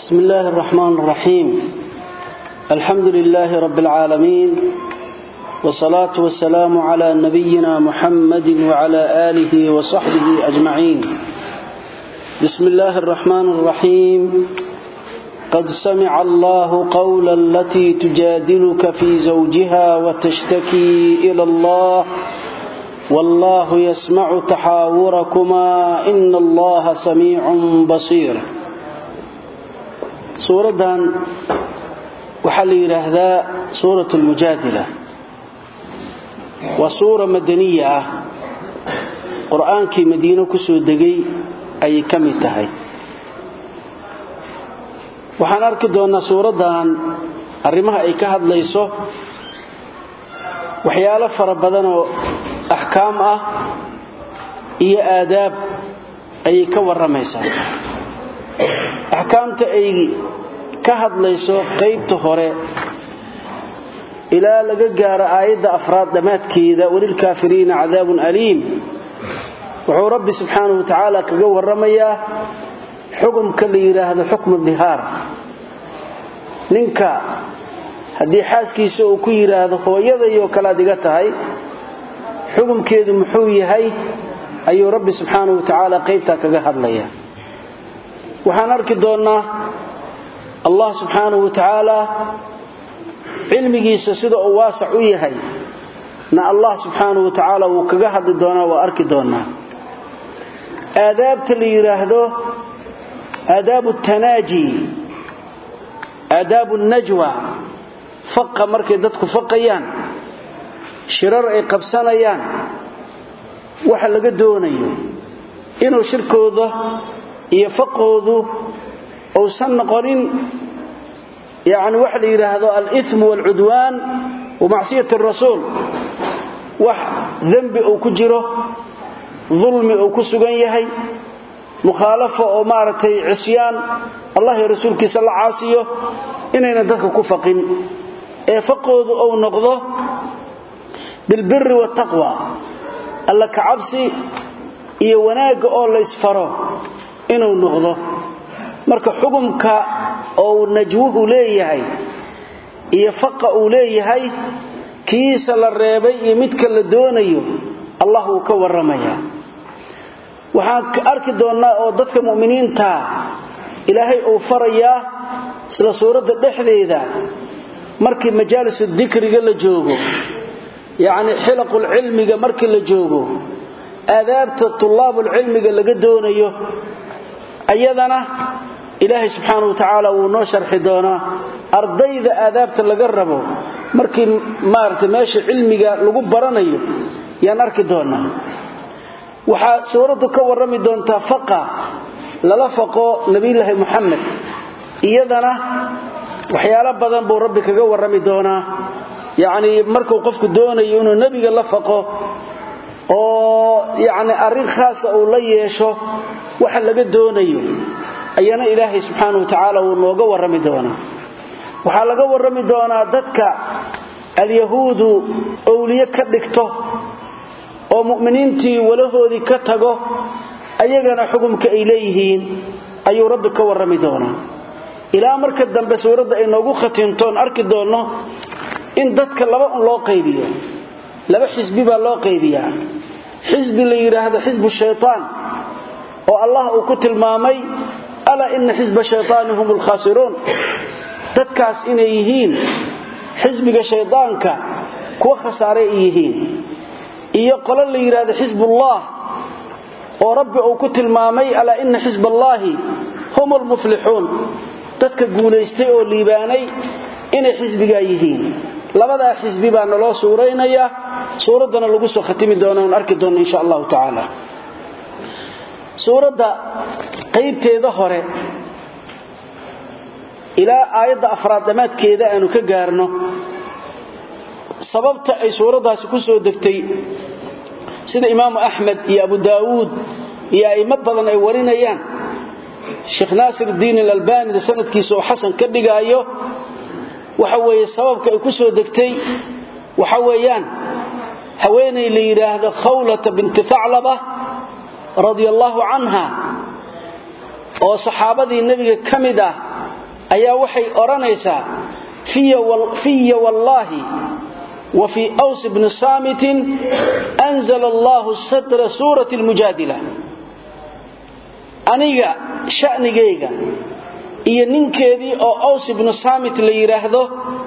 بسم الله الرحمن الرحيم الحمد لله رب العالمين والصلاة والسلام على نبينا محمد وعلى آله وصحبه أجمعين بسم الله الرحمن الرحيم قد سمع الله قول التي تجادلك في زوجها وتشتكي إلى الله والله يسمع تحاوركما إن الله سميع بصير suuradan waxaa la yiraahdaa suuratul mujaadila waa suura madaniya ah quraankii madiina ku soo degay ay kamid tahay waxaan arki doonaa suuradan arrimaha ay ka hadlayso waxyaalo fara badan oo ahkaam ah iyo aadaab ay ka waramaysaa ahkaamta ay ka hadlayso qaybta hore ilaa laga gaaro aayada afraad dhamaadkeeda walil kaafiriina cadaabun aliim wuxuu rabbi subxaanahu wa ta'ala kaga waramayaa xukumka la yiraahdo xukm dhihaar ninka hadii xaaskiisa uu ku yiraahdo hooyadayo kala diga tahay xukumkeedu muxuu yahay ayuu rabbi subxaanahu wa ta'ala qaybta kaga hadlayaa waxaan arki doonaa Allah subhanahu wa ta'ala ilmigiisa sida uu waasac u yahay na Allah subhanahu wa ta'ala uu kaga hadli doonaa waa arki doonaa aadaabta la yiraahdo aadaabu tanaaji aadaabu najwa faqa markay dadku faqayaan shirar ay qabsanayaan waxa laga doonayo inuu shirkooda iyo faqoodu oo san noqonin yaani waxa la yiraahdo al-ithm wal-udwan wa ma'siyat ar-rasul wax dambi oo ku jiro dhulmi oo ku sugan yahay mukhalafa oo maartay cisyaan Allah iyo rasuulkiisa la caasiyo inayna dadka ku faqin ee faqoodu oo noqdo bil birri wa taqwa alla ka cabsi iyo wanaaga oo la isfaro inuu noqdo marka xukumka oo najwuhu leeyahay iyo faqa uu leeyahay kiisa la reebay iyo midka la doonayo Allah uu ka waramaya waxaan arki doonaa oo dadka muuminiinta Ilaahay uu faraya sida suurada dhexdeeda markii majaalis dhikriga la joogo yaani xilaqul ilmiga markii la joogo aadaabta tullaabul ilmiga laga doonayo ayadana Ilaahay subhanahu wa ta'ala uu noo sharxi doona ardayda aadaabta laga rabo markii maartay meesha cilmiga lagu baranayo yaan arki doona waxa suuradu ka warami doonta faqa lala faqo nabiyilaahi Muhammad iyadana waxyaalo badan buu rabbi kaga warami doona yaani markuu qofku doonayo inuu nabiga la faqo oo yaani arin khaas ah oo la yeesho waxa laga doonayo ayana Ilaahay subhanahu wa ta'ala uu nooga warami doona waxa laga warami doona dadka al-yahuudu awliya ka dhigto oo muuminiintii walahoodii ka tago ayagana xukumka ay leeyihiin ayuu rabbi ka warami doona ilaa marka dambe suurada ay noogu khatintoon arki doono in dadka laba loo qaybiyo laba xisbi baa loo qaybiyaa xisbi la yiraahdo xisbu shaytaan oo Allah uu ku tilmaamay ala inna xisba shaytaani humul khasiruun dadkaas inay yihiin xisbiga shaytaanka kuwa khasaare yihiin iyo qolo la yiraahdo xisbullah oo rabbi uu ku tilmaamay ala inna xisballahi humul muflihun dadka guuleystay oo liibaanay inay xisbiga yihiin labada xisbi baa naloo suureynaya suuradana lagu soo khatimi doono oo arki doono insha Allah ta'ala suurada qaybteeda hore ila aayada afraad dhamaadkeeda aanu ka gaarno sababta ay suuradaasi ku soo degtay sida Imam Ahmad iyo Abu Daawud iyo ayma badan ay warinayaan Sheikh Nasiruddin Al-Albani sanadkiisa oo xasan ka dhigayo waxa weeye sababka ay ku soo degtay waxa weeyaan haweeney la yiraahdo Khawla bint Tha'laba radiyallahu anha oo saxaabadii nabiga kamid ah ayaa waxay oranaysaa fiya wallahi وفي أوس بن صامت أنزل الله صدر سورة المجادلة أنيقا شأنيقا إيا ننكيدي أو أوس بن صامت اللي يراهده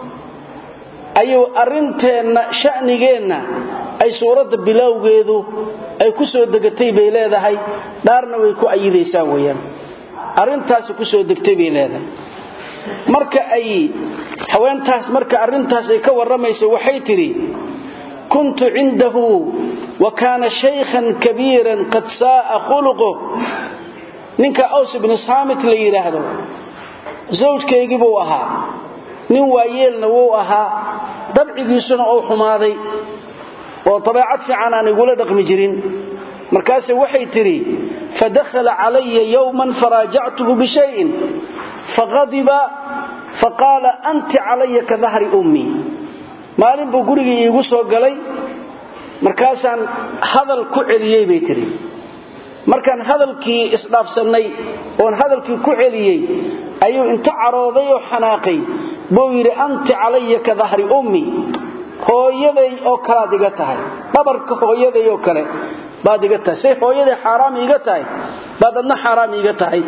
أيو أرنتين شأنيقين أي سورة بلاوغيدو أي كسو دقتي بيلاذا هاي دارنا ويكو أيدي ساويا أرنتاس كسو دقتي بيلاذا marka ay haweentaas marka arintaas ay ka waramayso waxay tiri kuntu indahu wa kana shaykhan kabiran qad saa khuluqu ninka Aws ibn Samit la yiraahdo zawjkeeygi buu ahaa nin waayeelna wuu ahaa dabcigiisuna oo xumaaday oo tabiicad fiican aan igula dhaqmi jirin markaas waxay tiri fadakhala alayya yawman faraja'tuhu bi shay'in فغضب فقال أنت علي كظهر أمي مالين بو غريغي iigu soo galay markaasan hadal ku celiyay bay tiri markaan hadalkii isdhaafsanay oo hadalkii ku celiyay ayuu inta carooday oo xanaaqay buu yiri anti alayya kadhahri ummi hooyaday oo kala diga tahay babarka hooyaday oo kale baad diga tahay hooyaday xaraam iga tahay baadna xaraam iga tahay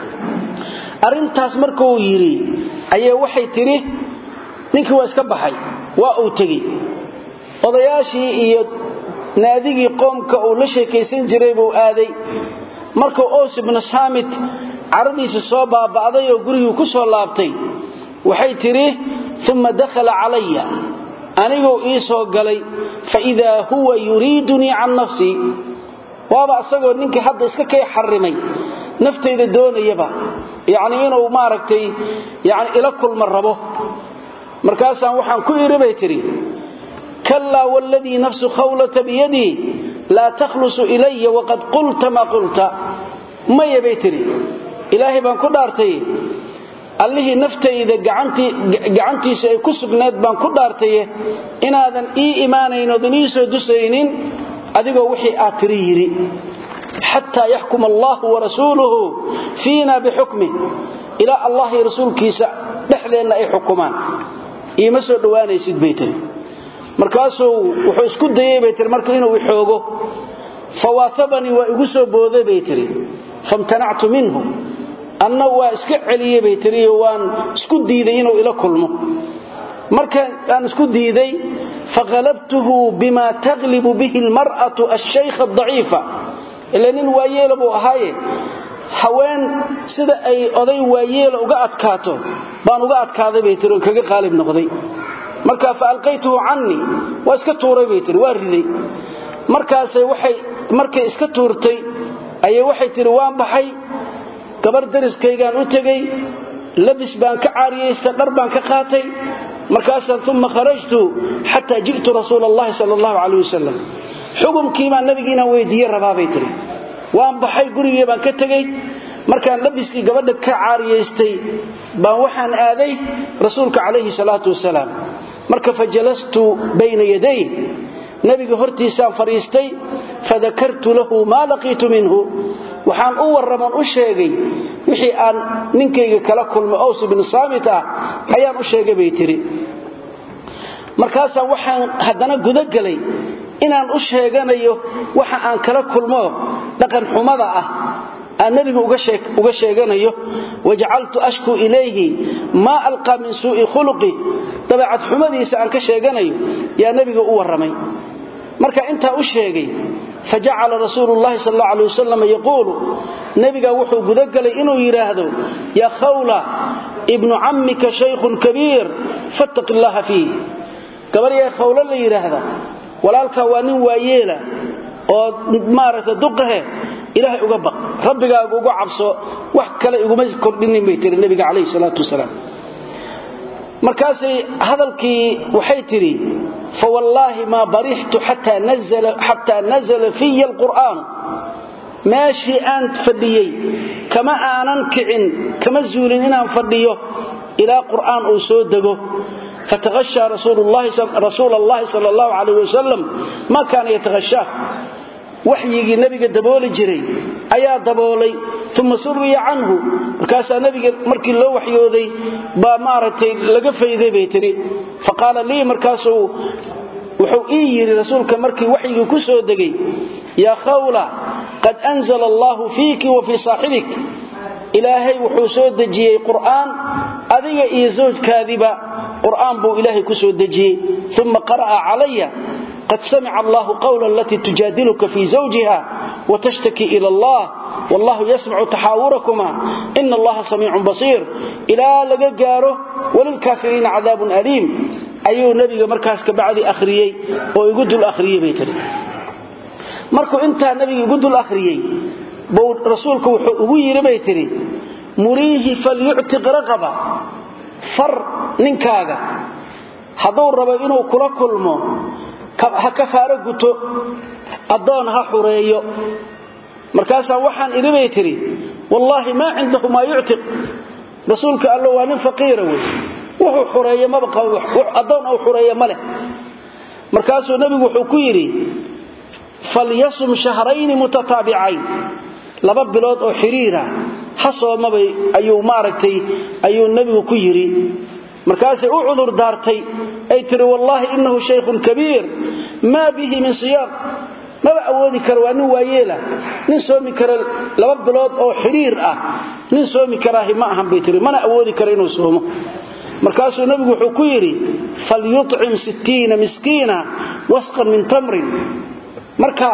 arintaas markuu yiri ayay waxay tiri ninkii waa iska baxay waa uu tagay odayaashii iyo naadigii qoomka uu la sheekaysan jiray buu aaday markuu Aws ibn Samit aradiisa soo baabaaday oo guriga ku soo laabtay waxay tiri thumma dakhala alayya anigu ii soo galay fa idha huwa yuriduni an nafsi waaba asagoo ninkii hadda iska kay xarimay naftayda doonayaba يعني inuu maaragtay yani ila kulma rabo markaasaan waxaan ku iribay tiri kalla walladhi nafsu khawlata biyadi la takhlusu ilayya waqad qulta ma qulta ma yabay tiri ilaahi baan ku dhaartay allihi naftayda gacantiisa ay ku sugnaad baan ku dhaartay inaadan ii iimaanayno diniiso dusaynin adigoo wixii aad tiri yiri حتى يحكم الله ورسوله فينا بحكمه إلى الله رسولك دحلنا أي حكمان إيما سو دوانيسيد بيتري markaasuu wuxuu isku dayay baytir markii inuu xoogo fawaathabani wa igu soo booday baytiri famtanactu minhu anna waa iska celiyay baytiri waan isku diiday inuu ila kulmo marka aan isku diiday faqalabtuhu bima taglibu bihi almar'atu ash-shaykha ad-da'ifa ilanin waayeel buu ahaaye haween sida ay oday waayeel uga adkaato baan uga adkaaday baytiri kaga qaalib noqday marka faalqaytuhu anni wa iska tuuray baytiri waa riday markaas markay iska tuurtay ayay waxay tiri waan baxay gabar dariskaygaan u tagay labis baan ka caariyeystay dhar baan ka qaatay markaas thumma kharajtu hatta ji'tu rasuulallahi sallallahu alayhi wasallam xukumkii baan nabigiina weydiiyay rabaa baytiri waan baxay gurigii baan ka tagay markaan labiskii gabadha ka caariyeystay baan waxaan aaday rasuulka alayhi salatu wasalaam marka fajalastu bayna yaday nabiga hortiisa fariistay fadakartu lahu ma laqitu minhu waxaan u waraman u sheegay wixii aan ninkayga kala kulmo Aws ibn Samit ayaan u sheegay baytiri markaas waxaan hadana guda galay inaan u sheeganayo waxa aan kala kulmo dhaqan xumada aan nabiga uga sheeganayo waj'altu ashku ilayhi ma alqa min su'i khuluqi tabi'at xumadiisa aan ka sheeganayo yaa nabiga u waramay marka inta u sheegay faja'ala rasuulullaahi sallallahu alayhi wasallam yaqulu nabiga wuxuu guda galay inuu yiraahdo ya khawla ibnu ammika shaykhun kabeer fattaqillaha fi gabar ya khawla la yiraahdo walaalka waa nin waayeela oo maarata duqahe ilaahay uga baq rabbigaaga uga cabso wax kale iguma kordhinin bay tiri nabiga kaleey salaatu wasalaam markaas hadalkii waxay tiri fa wallahi ma barihtu hatta nazala fi alquran maashi aan fadhiyay kama aanan kicin kama zuulin inaan fadhiyo ila quraan oo soo dago فتغشى رسول الله صلى الله عليه وسلم ما كان يتغشاه waxyigii nabiga dabooli jiray ayaa daboolay thumma surriya anhu markaas nabiga markii loo waxyooday ba maaratay laga fayday bay tiri faqala li markaas wuxuu yiri rasuulka markii waxyigii ku soo degay ya khawla qad anzala Allah fiiki wa fi sahibik ilaahay wuxuu soo dejiyay qur'aan adiga iyo zawjkaadiba qur'aan buu ilaahay ku soo dejiyay thumma qara'a alayya قد سمع الله قولا التي تجادلك في زوجها وتشتكي إلى الله والله يسمع تحاوركما إن الله سميع بصير إلى لقاره وللكافرين عذاب أليم أيها النبي مركز كبعد أخريي ويقود الأخريي بيتري مركو انت النبي يقود الأخريي رسولك وغير بيتري مريه فليعتق رقبة فر ننكاغا حضور ربا كل كلمه ha kafaaro guto adoon ha xureeyo markaas waxaan idibay tiri wallahi ma cindahu ma yu'tiq rasuulka allah waa nin faqiir wuxuu xureeyo ma baqaw adoon oo xureeyo male markaas nabigu wuxuu ku yiri falyasum shahrayn mutatabi'ayn laba bilood oo xiriira hasoomabay ayuu nabigu ku yiri markaas uu cudur daartay ay tiri wallahi innahu shaykhun kabiir ma bihi min siyam ma awoodi karo nin waayeela nin soomi karo laba bilood oo xiriir ah nin soomi karaahi ma ahan bay tiri mana awoodi karo inuu soomo markaas nabigu wuxuu ku yiri falyut'im 60 miskiina wasqan min tamrin marka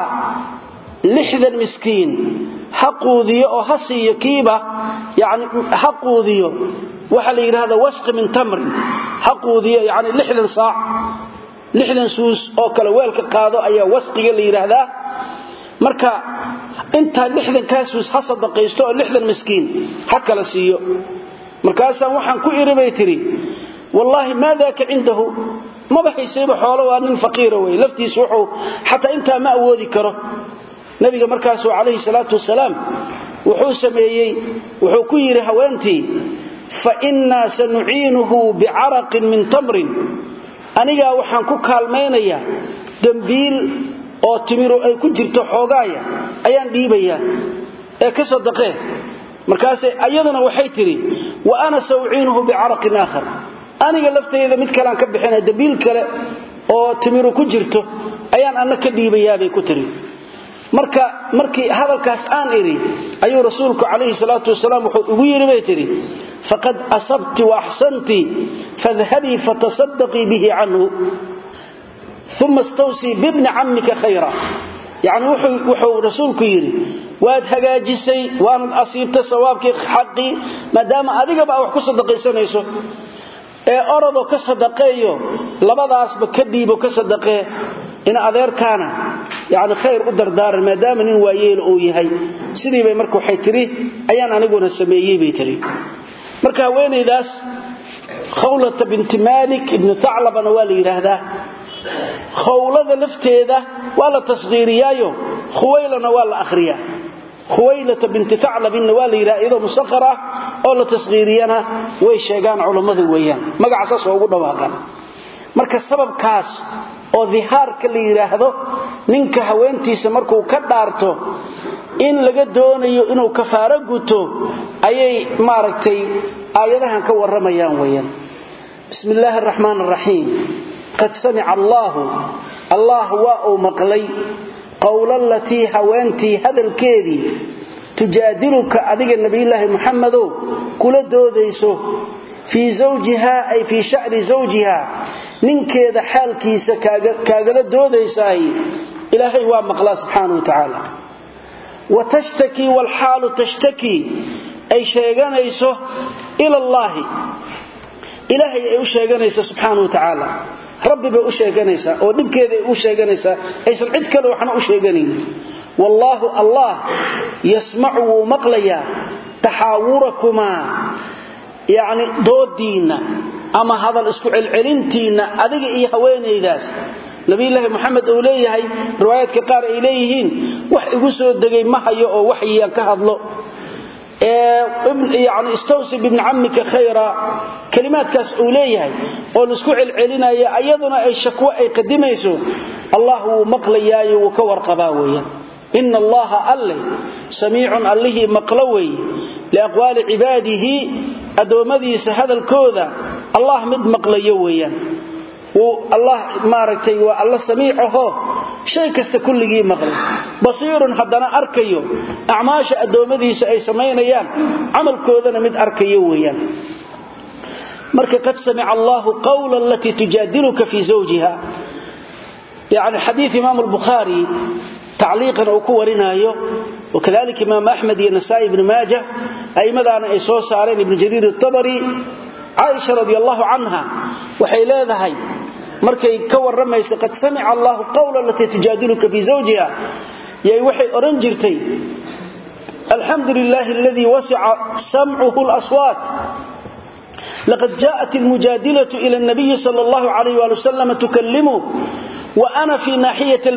60 miskiin haquudiyo oo hasiyo kiiba yaani haquudiyo waxa la yiraahdaa wasq min tamr haquudiyo yaani 60 saac 60 suus oo kala weelka qaado ayaa wasqiga la yiraahdaa marka inta 60 ka suus ha sadaqaysto oo 60 miskiin ha kala siiyo markaas waxaan ku iribay tiri wallahi maadaaka indahu ma baxaysiiba xoolo waa nin faqiir way laftiisu wuxuu hatta inta ma awoodi karo nabiga markaas alayhi salatu wasalaam wuxuu sameeyay wuxuu ku yiri haweentii فإنا سنعينه بعرق من تمر أنيقا وحان كو كالمينيا دنبيل أو تميرو أي كجرتو حوغايا أيان ديبايا أي كصدقه مركاسي أيضنا وحيتري وأنا سأعينه بعرق آخر أنيقا لفتي إذا متكالان كبحينا دنبيل كلا أو تميرو كجرتو أيان أنك ديبايا بي كتري markii hadalkaas aan iri ayuu rasuulku kaleey salaatu wasalaam wuxuu ugu yiri baytiri faqad asabti wa ahsanti fadhhabi fatasaddaqi bihi anhu thumma istawsi bi ibn ammika khayra yaani wuxuu rasuulku yiri waad hagaajisay waan asiibta sawaabki xaqi maadaama adiga ba wax ku sadaqaysanayso ee orado ka sadaqeeyo labadaasba ka dhiibo ka sadaqee in adeerkaana يعني خير udardar maadaama nin waayeel oo yahay sidii bay markuu xaytiri ayaan aniguna sameeyay bay tiri marka haweeneydaas khawlata bint malik ibn tha'laba wali yiraahdaa khawlada lafteeda wala tasghiiriyaayo khuwaylana wala akhriya khuwaylata bint tha'laba wali yiraahdo musakhara oo la tasghiiriyana way sheegaan culimadu weeyaan magacaas oo ugu dhawaaqan marka sababkaas oo dhihaarka la yiraahdo ninka haweentiisa markuu ka dhaarto in laga doonayo inuu kafaaro guto ayay maaragtay aayadahan ka waramayaan weeyaan bismillaahir rahmaanir rahiim qad sami'a allah wa maqlay qawlan lati haweenti hadalkeedii tujadiluka adiga nabiyilaahi muhammado kula doodayso fi zawjiha ay fi sha'ri zawjiha ninkeeda xaalkiisa kaagala doodaysaay ilaahay waa maqla subhanahu wa ta'ala wa tashtaki wal halu tashtaki ay sheeganayso ila allah ilaahay ay u sheeganayso subhanahu wa ta'ala rabbi bay u sheeganaysa oo dibkeeda ay u sheeganaysa aysan cid kale waxna u sheeganin wallahu allah yasma'u maqlaya tahawurakuma يعني doodiina ama hadal isku celcelintiina adiga iyo haweeneydaas nabi ilaahi maxamed oo leeyahay riwaayadka qaar ay leeyihiin wax igu soo dagay ma hayo oo waxyiga ka hadlo يعني استوصي بابن عمك خيرا كلمات كاس oo leeyahay oo isku celcelinaya ayaduna ay shakwa ay qadimayso allah maqlayaayo oo ka warqabaa weeyaan inna allaha alli samiicun allihi maqlaway liaqwaali cibaadihi adoomadiisa hadalkooda allah mid maqlayo weeyaan الله ماركتي والله سميعه شيء كست كلغي مقل بصير حدنا اركيو اعماش ادومديس اي سمينيان عمل كودنا مد اركيو ويان marka qad sami'a Allah qawla allati tujadiluka fi zawjiha يعني حديث امام البخاري تعليقا او كورينايو وكذلك امام احمد والنسائي ابن ماجه اي مدان اي سو سارين ابن جرير الطبري عائشه رضي الله عنها waxay leedahay markay ka waramayso qad sami'a Allah qawla allati tujadiluka fi zawjiha yay waxay oran jirtay alhamdulillahi alladhi wasi'a sam'uhu al-aswat laqad ja'at al-mujadilatu ila an-nabiy sallallahu alayhi wa sallam tukallimu wa ana fi nahiyati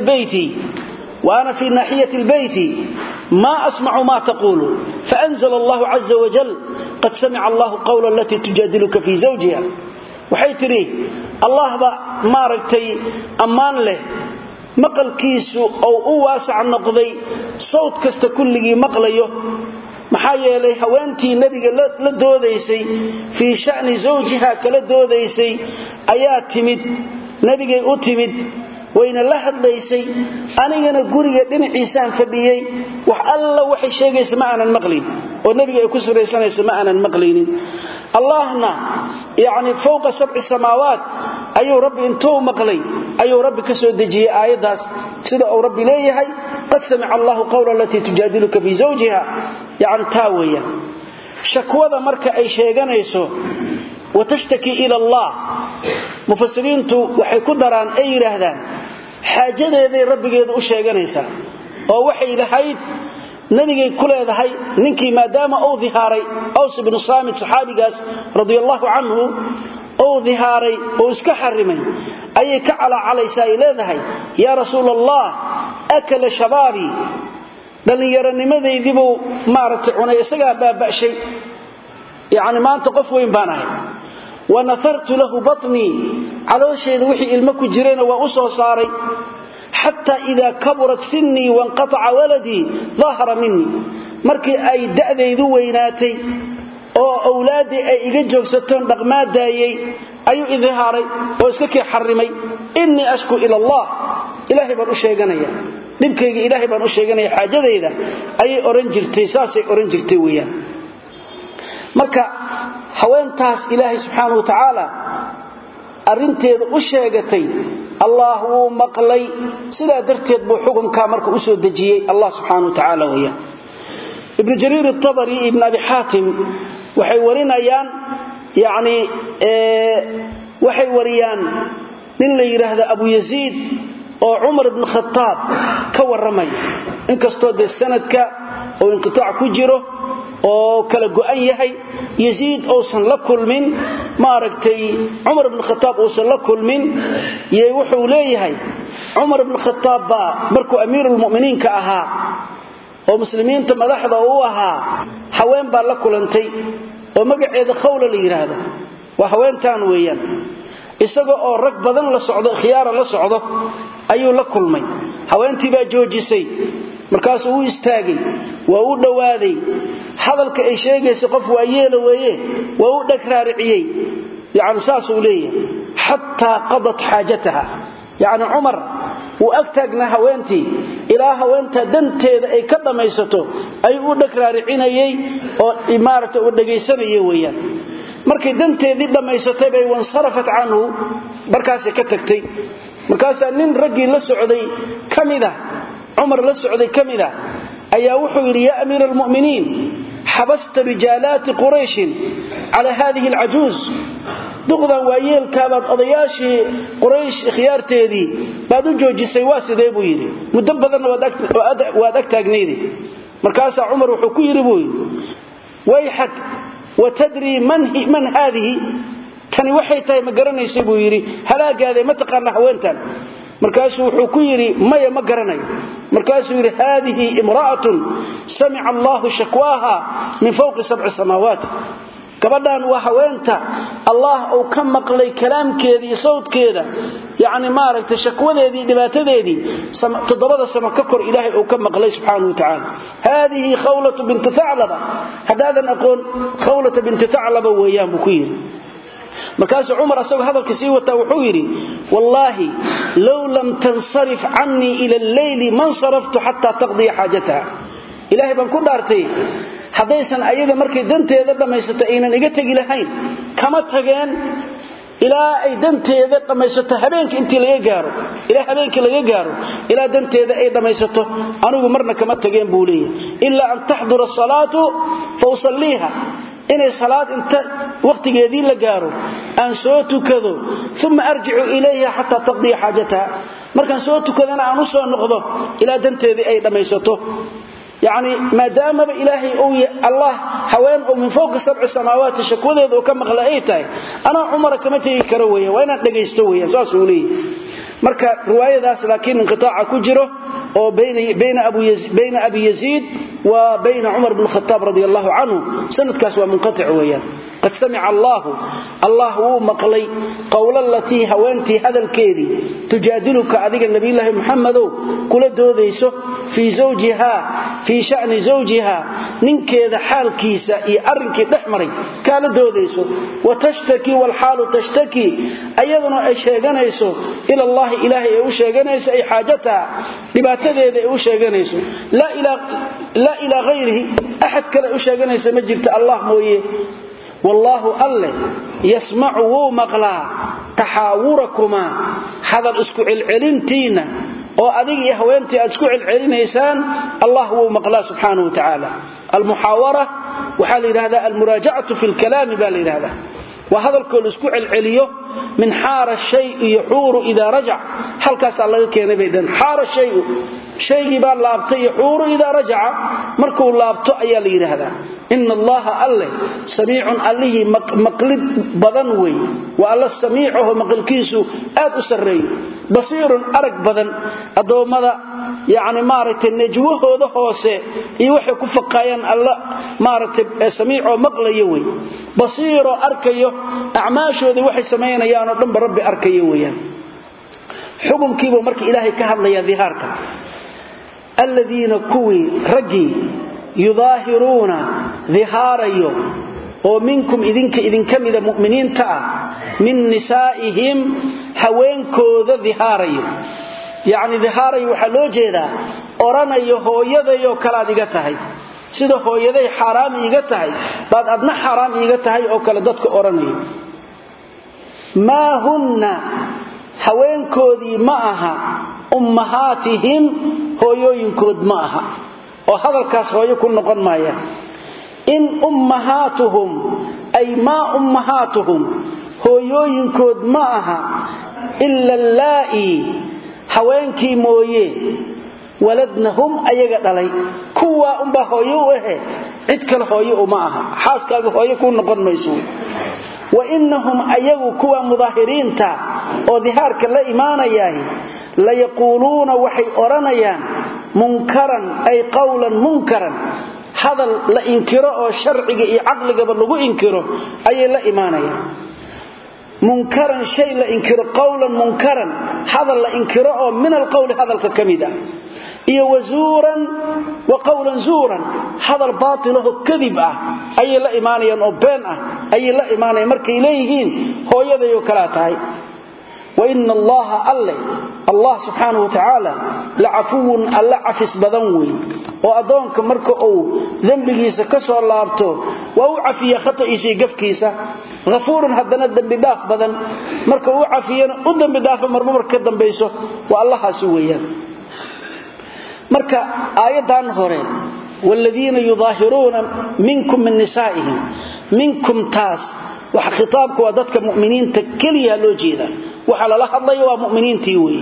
al-bayt ما أسمع ما تقول فأنزل الله عز وجل قد سمع الله قول التي تجادلك في زوجها وحيتري الله ما ركتي أمان له مقل كيسو أو واسع النقضي صوت كست كله مقليه محايا إليه هوانتي نبي لدوديسي في شأن زوجها كلدوديسي آيات تمد نبي أتمد وين الله هدليسي أنا قرية دين عيسان فبيي الله وحي شيء يسمعنا المقلين والنبي يكسر يسان يسمعنا المقلين اللهنا يعني فوق 7 سماوات أيو ربي انتو مقلي أيو ربي كسر دجي آياداس سيدا أو ربي ليهي قد سمع الله قول التي تجادلك في زوجها يعني تاوية شكوى مركة أي شيء يسو وتشتكي إلى الله مفسرين waxay ku daraan ay yiraahdaan xaajadeeday rabbigeedu u sheeganaysa oo waxay lahayd nabigay ku leedahay ninkii maadaama uu dhihaaray Aws ibn Samit saxaabigaas radiyallahu anhu uu dhihaaray oo iska xarimay ayay ka calaacalaysaa ay leedahay ya rasuulallah akala shababi dhallinyaranimadaydiibu maaragtay cunay isaga baabashay يعني ما أنت قف وين بانه ونثرت له بطني على شيء وحي المكو جرين وأسو صاري حتى إذا كبرت سني وانقطع ولدي ظهر مني مركي أي دأذي ذو ويناتي أو أولادي أي إججوك ستون بغماد دايي أي إظهاري وإسككي حرمي إني أشكو إلى الله إلهي بان أشيغانيا نبكي إلهي بان أشيغانيا حاجة ذا أي أورنجرتي ساسي أورنجرتي ويا marka haweentaas ilaahay subhanahu wa ta'ala arinteeda u sheegatay Allah uu maqlay sida darteed buu xukunka marka u soo dajiyay Allah subhanahu wa ta'ala weeyaa ibn jarir at-tabari ibn abi hatim waxay warinayaan yaani waxay wariyaan nin la yiraahdo abu yazid oo umar ibn khattab ka waramay inkastoo de sanadka oo inqitaac ku jiro oo kala go'an yahay Yazid oosan la kulmin maaragtay Umar ibn Khattab oosan la kulmin yey wuxuu leeyahay Umar ibn Khattab markuu amiirul mu'miniin ka ahaa oo muslimiinta madaxda uu ahaa haween baa la kulantay oo magaceeda Khawla la yiraahdo waa haweentan weeyaan isaga oo rag badan la socdo khiyaara la socdo ayuu la kulmay haweentii baa joojisay markaas uu istaagay waa uu dhawaaday hadalka ay sheegayso qof waa yeelo weeye waa uu dhagraariciyay yaani saas uu leeyahay hatta qadat haajataha yaani Umar uu agtaagna haweentii ilaa haweenta danteeda ay ka dhamaysato ay uu dhagraaricinayay oo imaarata uu dhageysanayay weeyaan markay danteedii dhamaysatay bay wansarafat anhu markaas ka tagtay markaas nin ragii la socday kamida عمر لسعودي كمدا أيا وحير يا أمير المؤمنين حبست رجالات قريش على هذه العجوز دغدا ويل كابت أضياشي قريش خيار تيدي بعد جوجي سيواسي ذيبو يري مدبضا وادك تاقنيدي مركاسا عمر وحكو يربوي ويحك وتدري من هذه كان وحيتاي مقرني سيبو يري هلاك هذه ما تقارن حوينتان markaasuu wuxuu ku yiri maya ma garanayo markaasuu yiri hadhihi imra'atun sami'a Allahu shakwaha min fawqi 7 samawat gabadhan waa haweenta Allah uu ka maqlay kalaamkeedii sawdkeeda yaani maaragtay shakwadeedii dhibaatadeedii todobada sama ka kor ilaahay uu ka maqlay subhanahu wa ta'ala hadhihi khawlatu bint tha'laba hadadan aqoon khawlatu bint tha'laba weeyaan ku yiri markaas Umar asagoo hadalka sii wata wuxuu yiri wallahi law lam tansarif anni ila al-layl man saraftu hatta taqdi hajataha ilaahay baan ku dhaartay hadaysan ayada markay danteeda dhamaysato inaan iga tagi lahayn kama tageen ilaa ay danteeda dhamaysato habeenkii intii laga gaaro ilaa habeenkii laga gaaro ilaa danteeda ay dhamaysato anigu marna kama tageen buu leeyahay illa an tahdura as-salatu fa usalliha inay salaad inta waqtigeedii la gaaro aan soo tukado thumma arji'u ilayha hatta taqdi hajataha markaan soo tukadana aan u soo noqdo ilaa danteedii ay dhamaysato يعني ما دام بإلهي أو الله حوان أو من فوق 7 سماوات شكوذي ذو كم غلائيتاي أنا عمر كمتي كروية وين أتلقيستوية ساسولي مركا رواية ذاس لكن انقطاع كجره أو بين أبي يزيد وبين عمر بن الخطاب رضي الله عنه سنة كاسوا منقطع وياه قد سمع الله مقلي قول التي هوانتي هذا الكيدي تجادلك أذيك النبي الله محمد كل دوديسه في زوجها في شأن زوجها ننك إذا حال كيسا يأرنك دحمري كان دوديسه وتشتكي والحال تشتكي أيضنا أي شيغانيسه إلى الله إلهي أو شيغانيسه أي حاجتها لباتذي أو شيغانيسه لا إلى غيره أحد كلا أو شيغانيسه مجرت الله مويه والله الله يسمع ومقلا تحاوركما هذا الاسكو العلنتينا او اديق يا هوينتي اسكو العلنيسان الله هو مقلا سبحانه وتعالى المحاوره وحال هذا المراجعه في الكلام بال هذا وهذا الكل اسكو العليو من حار الشيء يحور اذا رجع هل كاس الله كينه بيدن حار الشيء شيء با لابته يحور اذا رجع markuu laabto ayaa la yiraahdaa inna allaha alla samii'un allihi maqlid badan way wa alla samii'uhu maqalkiisu aad u sareeyo basiirun arag badan adoomada yaani maaragtay najwahooda hoose iyo waxa ku faqayaan alla maaragtay samii'u maqlayo way basiiro arkayo acmaashooda waxay sameeyaan oo dhan rabbi arkayo weeyaan xukumkiiba markii ilaahay ka hadlaya dhihaarka الذين كوي رجي يظاهرون ظهاريو ومنكم إذن كمد مؤمنين من نسائهم هوينكو ذا ظهاريو يعني ظهاريو حلو جيدا أرانيو هو يذيو كلا ديغتهي سيدو هو يذي حرام يغتهي بعد أدنى حرام يغتهي أو كلا دادك أرانيو ما هن هوينكو ذي معها أمهاتهم هويوينكود معها وهذا الكاس هويكون نقول معها إن أمهاتهم أي ما أمهاتهم هويوينكود معها إلا اللائي هوينكي مويه ولدنهم أيقات علي كوا أمبا هويوه عدك الهويو معها حاسك هويكون نقول ميسون وإنهم أيقوا كوا مظاهرين تا وظهارك لا إيمان إياهي لا يقولون وحي أرانيان منكرا أي قولا منكرا هذا لا إنكره شرعي عقلك بلغو إنكره أي لا إيمانيا منكرا شيء لا إنكره قولا منكرا هذا لا إنكره من القول هذا الكميدة إيه وزورا وقولا زورا هذا الباطل هو كذب أي لا إيمانيا أبين أي لا إيمانيا مركي إليهين هو يذي وكلاتهاي وإن الله سبحانه وتعالى لعفو ألا عفس بدنوي وأدونك مركو ذنبكيسا كسو اللابتو وهو عفية خطئيسي قفكيسا غفور هدنا الدنب داف بدن مركو عفية الدنب داف مرمور كدن بيسو والله سويا مركا آيدان هورين والذين يظاهرون منكم من نسائهم منكم تاس وخطابك وددك مؤمنين تكليا لو جيدا وحال الله الله ومؤمنين تيوي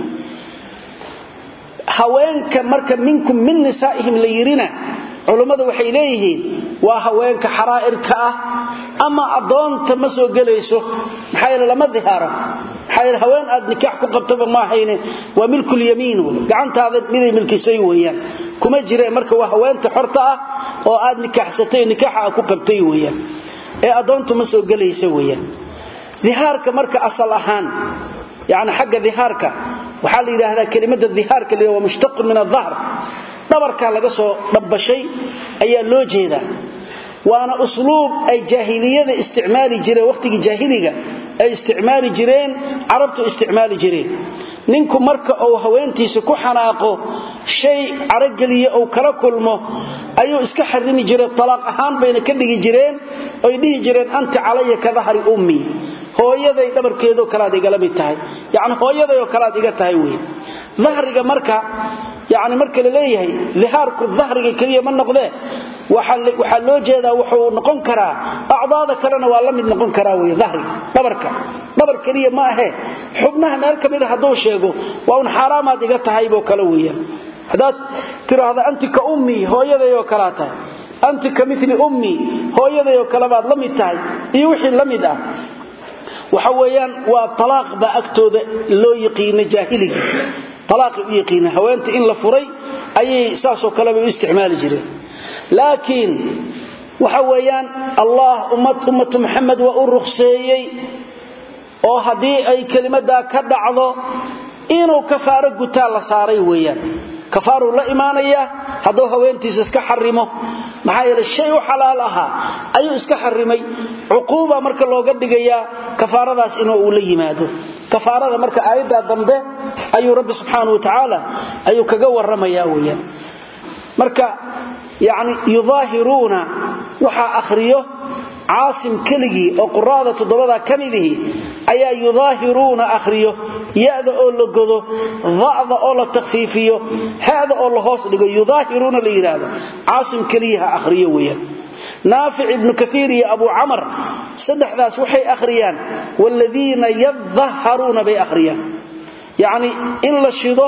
هوانك مركا منكم من نسائهم ليرنا علماء waxay leeyihiin waa haweenka xaraa'irka ah ama adoonta ma soo galayso maxay lama dhihaara maxay haween aad nikaax ku qabtaba ma hayne waa milkul yamiin gacantaada mid milkisay weeyaan kuma jireen marka waa haweenta xorta ah oo aad nikaaxsatay nikaaxa ku qabtay weeyaan ee adoontu ma soo galayso weeyaan dhihaarka marka asal ahaan yaani xagga dhihaarka waxa la yiraahdaa kelimada dhihaarka li waa mushtaq min adh-dhahr dhabarka laga soo dhabashay ayaa loo jeedaa waana usluub ay jaahiliyada isticmaali jireen waqtigii jaahiliga ay isticmaali jireen arabtu isticmaali jireen ninku marka uu haweentiisa ku xanaaqo shay aragaliye oo kala kulmo ayuu iska xarimi jiray talaaq ahaan bayna ka dhigi jireen oo dhihi jireen anta calaya ka dhahri ummi hooyaday dhabarkeedo kala igala mid tahay yaani hooyaday oo kala iga tahay weey dhahriga marka yaani marka la leeyahay dhihaarku dhahriga kaliya ma noqde waxa loo jeedaa wuxuu noqon karaa acdaada kalena waa la mid noqon karaa weey dhahriga dhabar kaliya ma aha xubnaha meel kamid ah haduu sheego waa un xaraamaad iga tahay boo kala weeyaan hadaad tiraahdo anti ka ummi hooyaday oo kala tahay anti ka mithli ummi hooyaday oo kala baad la mid tahay iyo wixii la mid ah waxa weeyaan waa talaaq ba agtooda loo yaqiin jaahiliga talaaq u yaqiin haweenta in la furay ayay saasoo kale u isticmaali jireen laakiin waxa weeyaan Allah ummatu Muhammad wa rukhseeyay oo hadii ay kelimada ka dhacdo inuu kafaaro gutaa la saaray weeyaan kafaaro la iimaanaya hadoo haweentiisa iska xarimo maxaa yeelay shay xalaal aha ayuu iska xarimay uquuba marka looga dhigaya kafaaradaas inuu la yimaado kafaarada marka aayada dambe ayuu rabbi subhanahu wa ta'ala ayuu kaga waramaya weeyaan marka yaani yudahiruna waxa akhriyo عاصم كلغي او قراده تدبدا كميده ايا يظاهرون اخريو ياده او لغدو ضعض او لا تخفيفيو هذا او لهوس دغ يظاهرون ليراده عاصم كليها اخريو ويا نافع ابن كثير يا ابو عمر صدخداس وحي اخريان والذين يظهرون باخريان يعني ان لا شيدو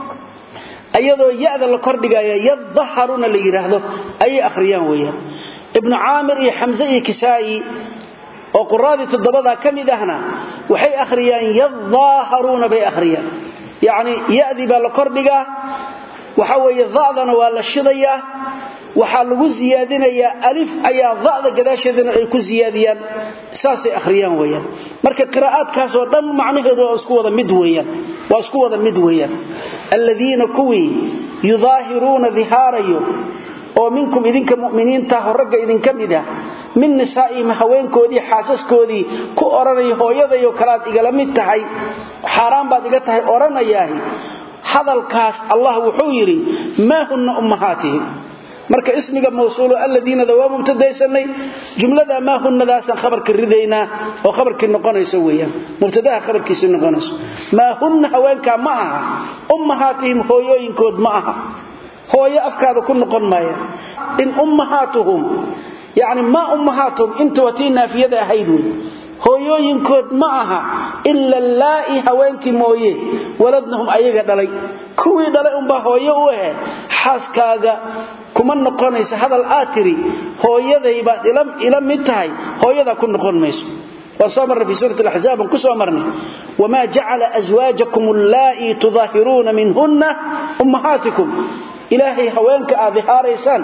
ايادو ياده لا كردغايا يظهرون ليراده اي اخريان ويا ابن عامر يا حمزه يا كسائي او قرادي تدبدا كميدهنا waxay akhriyaan yadhaharuna bay akhriyaan yaani yaadi baa la kordhiga waxa weeye dhaadana waa la shidaya waxa lagu ziyaadinaya alif ayaa dhaada gadaasheedana ay ku ziyaadiyaan saasay akhriyaan weeyaan marka qiraa'adkaas oo dhan macnaheedu waa isku wada mid weeyaan alladina kuwi yudahiruna dhiharayo oo minkum idinka muuminiinta horraga idinka mid ah min nisaa'im haweenkoodii xaasaskoodii ku oranay hooyadayo kala igala mid tahay xaraan baad iga tahay oranayahay hadalkaas Allah wuxuu yiri ma hunna ummahatihim marka ismiga mawsuulu alladina dawamu mubtadaysanay jumlada ma hunna daasan khabarka ridayna oo khabarkii noqonayso weeyaan mubtadaha khabarkiisa noqonayso ma hunna haweenka ma aha ummahatihim hooyooyinkood ma aha hooyo afkaada ku noqon maaya in ummahatuhum yaani ma ummahatuhum inta watii naafiyada ahayd hooyooyinkood ma aha illa allaa'i haweenkii mooye waladnahum ayaga dhalay kuwii dhalay umba hooyo u ah xaaskaaga kuma noqonaysa hadal aatiri hooyadayba ila mid tahay hooyada ku noqon mayso وصامر في سورة الأحزاب كسومرني وما جعل أزواجكم اللائي تظاهرون منهن أمهاتكم إلهي هوانك آذهاريسان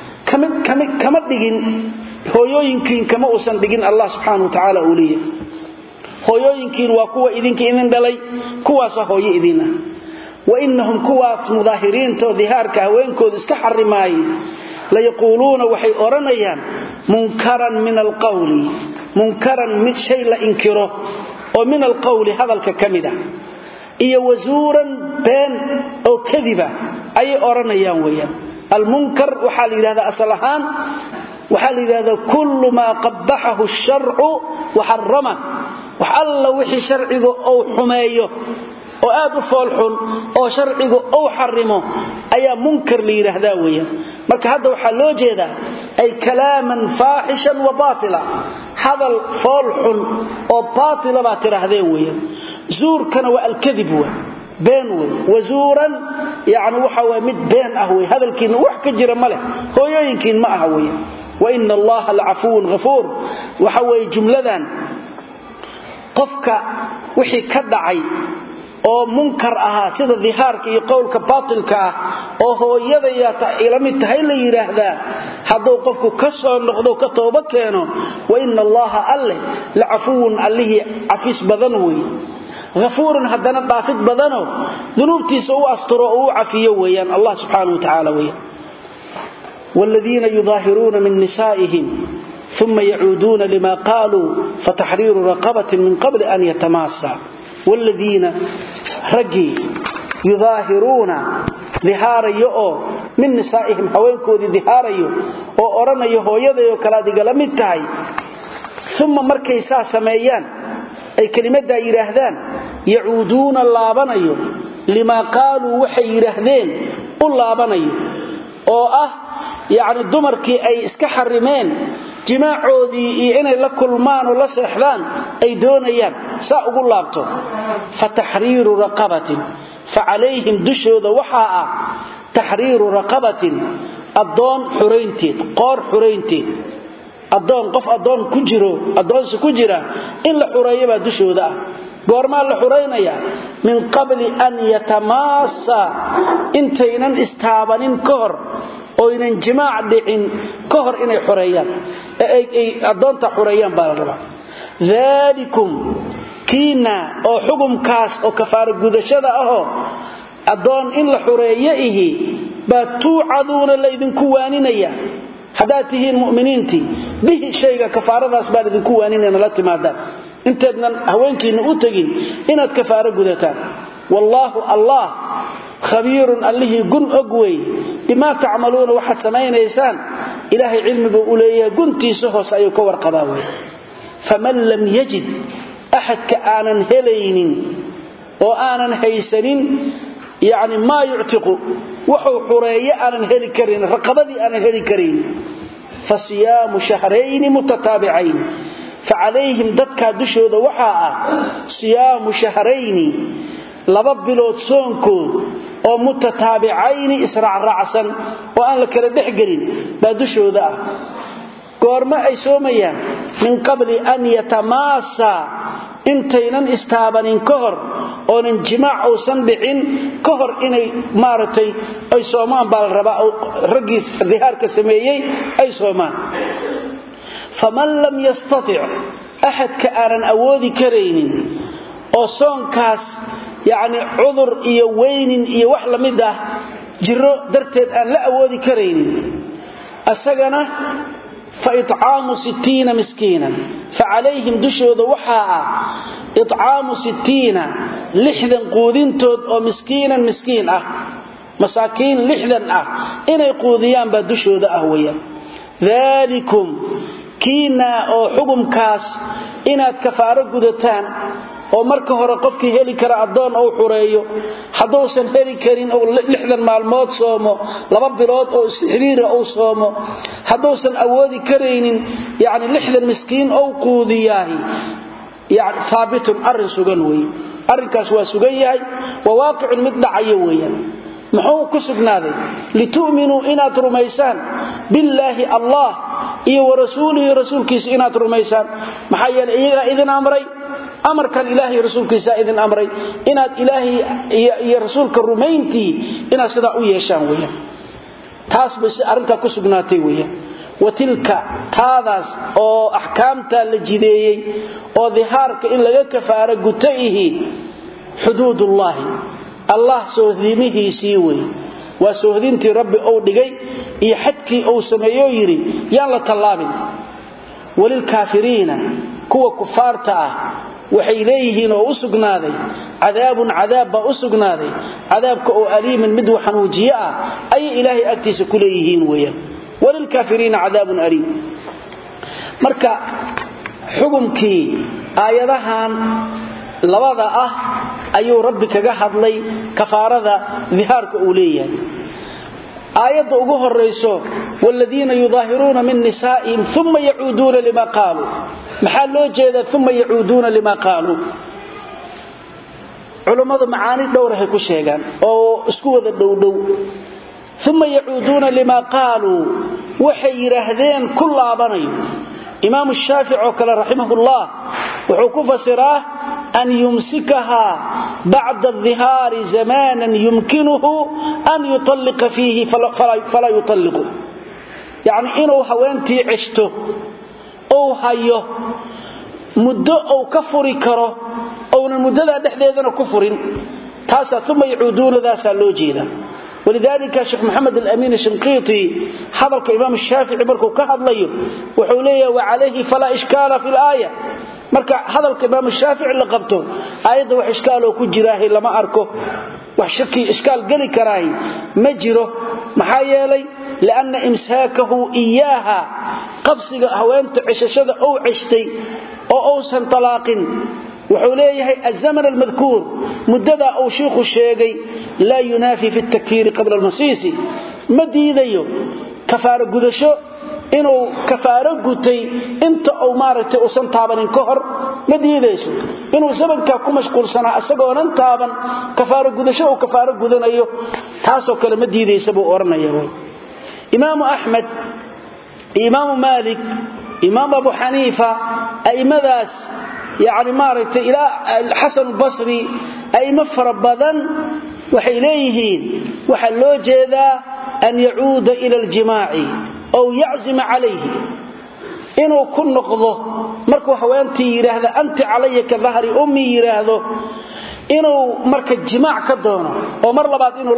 كما دقين هويوينكين كما أسان دقين الله سبحانه وتعالى أوليه هويوينكين وكوة إذنك إذن دلي كواسا هوي إذنه وإنهم كوات مظاهرين تو ظهارك هوانكو اسكحر رماي ليقولون وحي أورانيان منكرا من القول منكرا من شيء لا إنكره ومن القول هذا الككمدة إيا وزورا بين أو كذبة أي أورانيان ويان المنكر وحال هذا أصلحان وحال هذا كل ما قبحه الشرع وحرمه وحال وحي شرعه أو حمايه وآد فالحن أو شرعه أو حرمه أي منكر ليرهدا ويان marka hadda waxa loo jeedaa ay kalaaman faahishan wa baatila hadal falhun oo baatila ba tiraahdeen weeyaan zuurkana waa alkadib waa been way wazuuran yaani waxa waa mid been ah way hadalkiina wax ka jira male hooyooyinkiin ma aha weeyaan wa inna allaha la'afuun ghafuur waxa way jumladan qofka wixii ka dhacay oo munkar aha sida dhihaarka iyo qowlka baatilka ah oo hooyadaya ilami tahay la yiraahdaa haduu qofku ka soo noqdo ka tooba keeno wa inna allaha alla la'afuun allihi afis badan way ghafuurun hadana dhaafid badano dunuubtiisa uu asturo oo uu cafiyo weeyaan allah subhanahu wa ta'ala weeyaan والذين يظاهرون من نسائهم ثم يعودون لما قالوا فتحرير رقبة من قبل أن يتماسا والذين رجي يظاهرون ظهاريو من نسائهم هوeenkoodi ظهاريو oo oranayo hooyadayo kala digala mid tahay thumma markay saa sameeyaan ay kelimada yiraahdaan yauduna laabanayo lima qaalu waxay yiraahdeen u laabanayo oo ah yaani dumarkii ay iska xarimeen jimaacoodii iyo inay la kulmaan oo la seexdaan ay doonayaan saa ugu laabto fatahriiru raqabatin فعليهم دشودا waxa ah tahriiru raqabatin adoon xureynteed qoor xureynteed adoon qof adoon ku jiro adoonsi ku jira in la xureeyo ba dushooda ah goorma la xureynaya min qabli an yatamassa intaynan istaabanin kahor oo inaan jimaac dhicin kahor inay xureeyaan ay adoonta xureeyaan baa la rabaa dhalikum kiina oo xukumkaas oo kafaara gudashada ah adoon in la xureeyo ba tuucaduuna la idinku waaninaya hadaatihiin mu'miniinti bihi shayga kafaaradaas baa idinku waaninayna la timaadaan inteednan haweenkiina u tagin inaad kafaara gudataan wallahu allah khabiirun allihi gun ogway bima ta'maluuna waxa sameeynaysan ilaahay cilmigu u leeyahay guntiisa hoos ayuu ka warqabaa way faman lam yajid أحد كأنا هلين وأنا هيسنين يعني ما يعتق وحو حرية أنا هلي كرين رقبتي أنا هلي كرين فصيام شهرين متتابعين فعليهم ددك دشود وحاء صيام شهرين لببلو تسونكو ومتتابعين إسرع رعسا وأنا لكرا دحقرين بادشود قورما أي سوميا من قبل أن يتماسا intaynan istaabanin kahor oonan jimaac oo san dhicin kahor inay maaratay ay soomaan baa raba ragiis dhihaarka sameeyay ay soomaan faman lam yastati' ahad ka aan awoodi kareynin oo soonkaas yaani cudur iyo weynin iyo wax lamid ah jiro darteed aan la awoodi kareynin asagana فإطعام 60 مسكينا فعليهم دشود وحاء إطعام 60 لحدا قودينتود أو مسكينا مسكين مساكين لحدا إن يقوديان بدشود أهويا ذلكم كينا أو حكم كاس إناد كفارة قدتان oo marka hore qofkii heli kara adoon oo xureeyo hadoosan heli karin oo lixdan maalmood soomo laba bilood oo xiriir oo soomo hadoosan awoodi kareynin yaani lixdan miskiin oo quudiyahay yaani thaabitun arsugan way arrinkaas waa sugan yahay waa waaqicun mid dhacayo weeyaan muxuu ku sugnaaday litu'minu inaad rumaysaan billahi allah iyo rasuulihi rasuulkiisa inaad rumaysaan maxaa yeelay iyaga idin amray amarkan ilaahi rasuulkiisa idin amray inaad ilaahi iyo rasuulka rumayntii inaad sida u yeeshaan weeyaan taas bas arrinta ku sugnaatay weeyaan watilka taadaas oo ahkaamta la jideeyay oo dhihaarka in laga kafaara gutayhi xuduudullah allah soohdimihiisii way waa soohdintii rabbi oo dhigay iyo xadkii oo sameeyo yiri yaan la talaabin walil kaafiriina kuwa kufaarta waxay leeyihiin oo u sugnaaday cadaab u sugnaaday cadaabka oo aliiman mid xanuujiya ay ilaahi agtiisa ku leeyihiin weeyaan walil kaafiriina cadaabun aliim marka xukumkii aayadahan labada ayuu rabbi kaga hadlay kafaarada dhihaarka uu leeyahay aayada ugu horeyso walladina yudahiruna min nisaa'ihim thumma ya'uduna lima qalu maxaa loo jeedaa thumma ya'uduna lima qalu culimadu macaani dhowr ah ku sheegan oo isku wada dhow thumma ya'uduna lima qalu waxay yiraahdeen kullaabanayo imaam shaafi'i oo kale rahimahullah wuxuu ku fasiraa an yumsikaha بعد الظهار زمانا يمكنه أن يطلق فيه فلا يطلقه يعني إنه هوانتي عشته أو هايه مدة أو كفري كره أو المدة دحديدنا كفر تاسا ثم يعودون ذا سالوجينا ولذلك الشيخ محمد الأمين الشنقيطي حضرك إمام الشافعي بركو كهد ليه وحوليه وعليه فلا إشكال في الآية marka hadalka Imam Shaafici la qabto ayada wax iskaal oo ku jiraahay lama arko wax shaki iskaal gali karaay ma jiro maxaa yeelay laana imsaakahu iyaha qabsiga haweenta cishashada oo cishtay oo uusan talaaqin wuxuu leeyahay az-zaman al-madhkur muddada oo sheekhu sheegay la yunafi fi at-takfir qabla al-masis madiidayo kafaara gudasho inuu kafaaro gutay inta uu maaragtay usan taabanin ka hor ma diidayso inuu sababka ku mashquulsanaa asagoo nan taaban kafaaro gudasho oo kafaaro gudanayo taasoo kale ma diidayso buu oranayaa Imam Ahmad Imam Malik Imam Abu Hanifa aymadaas yaani maaragtay ila al-Hasan al-Basri ayma farabadan waxay leeyihiin waxa loo jeedaa an yacuuda ila al-jimaa'i أو يعزم عليه إنه كن نقضه مركو حوانتي يراهد أنت علي كظهر أمي يراهده إنه مركو الجماع كدونه ومر لبعض إنه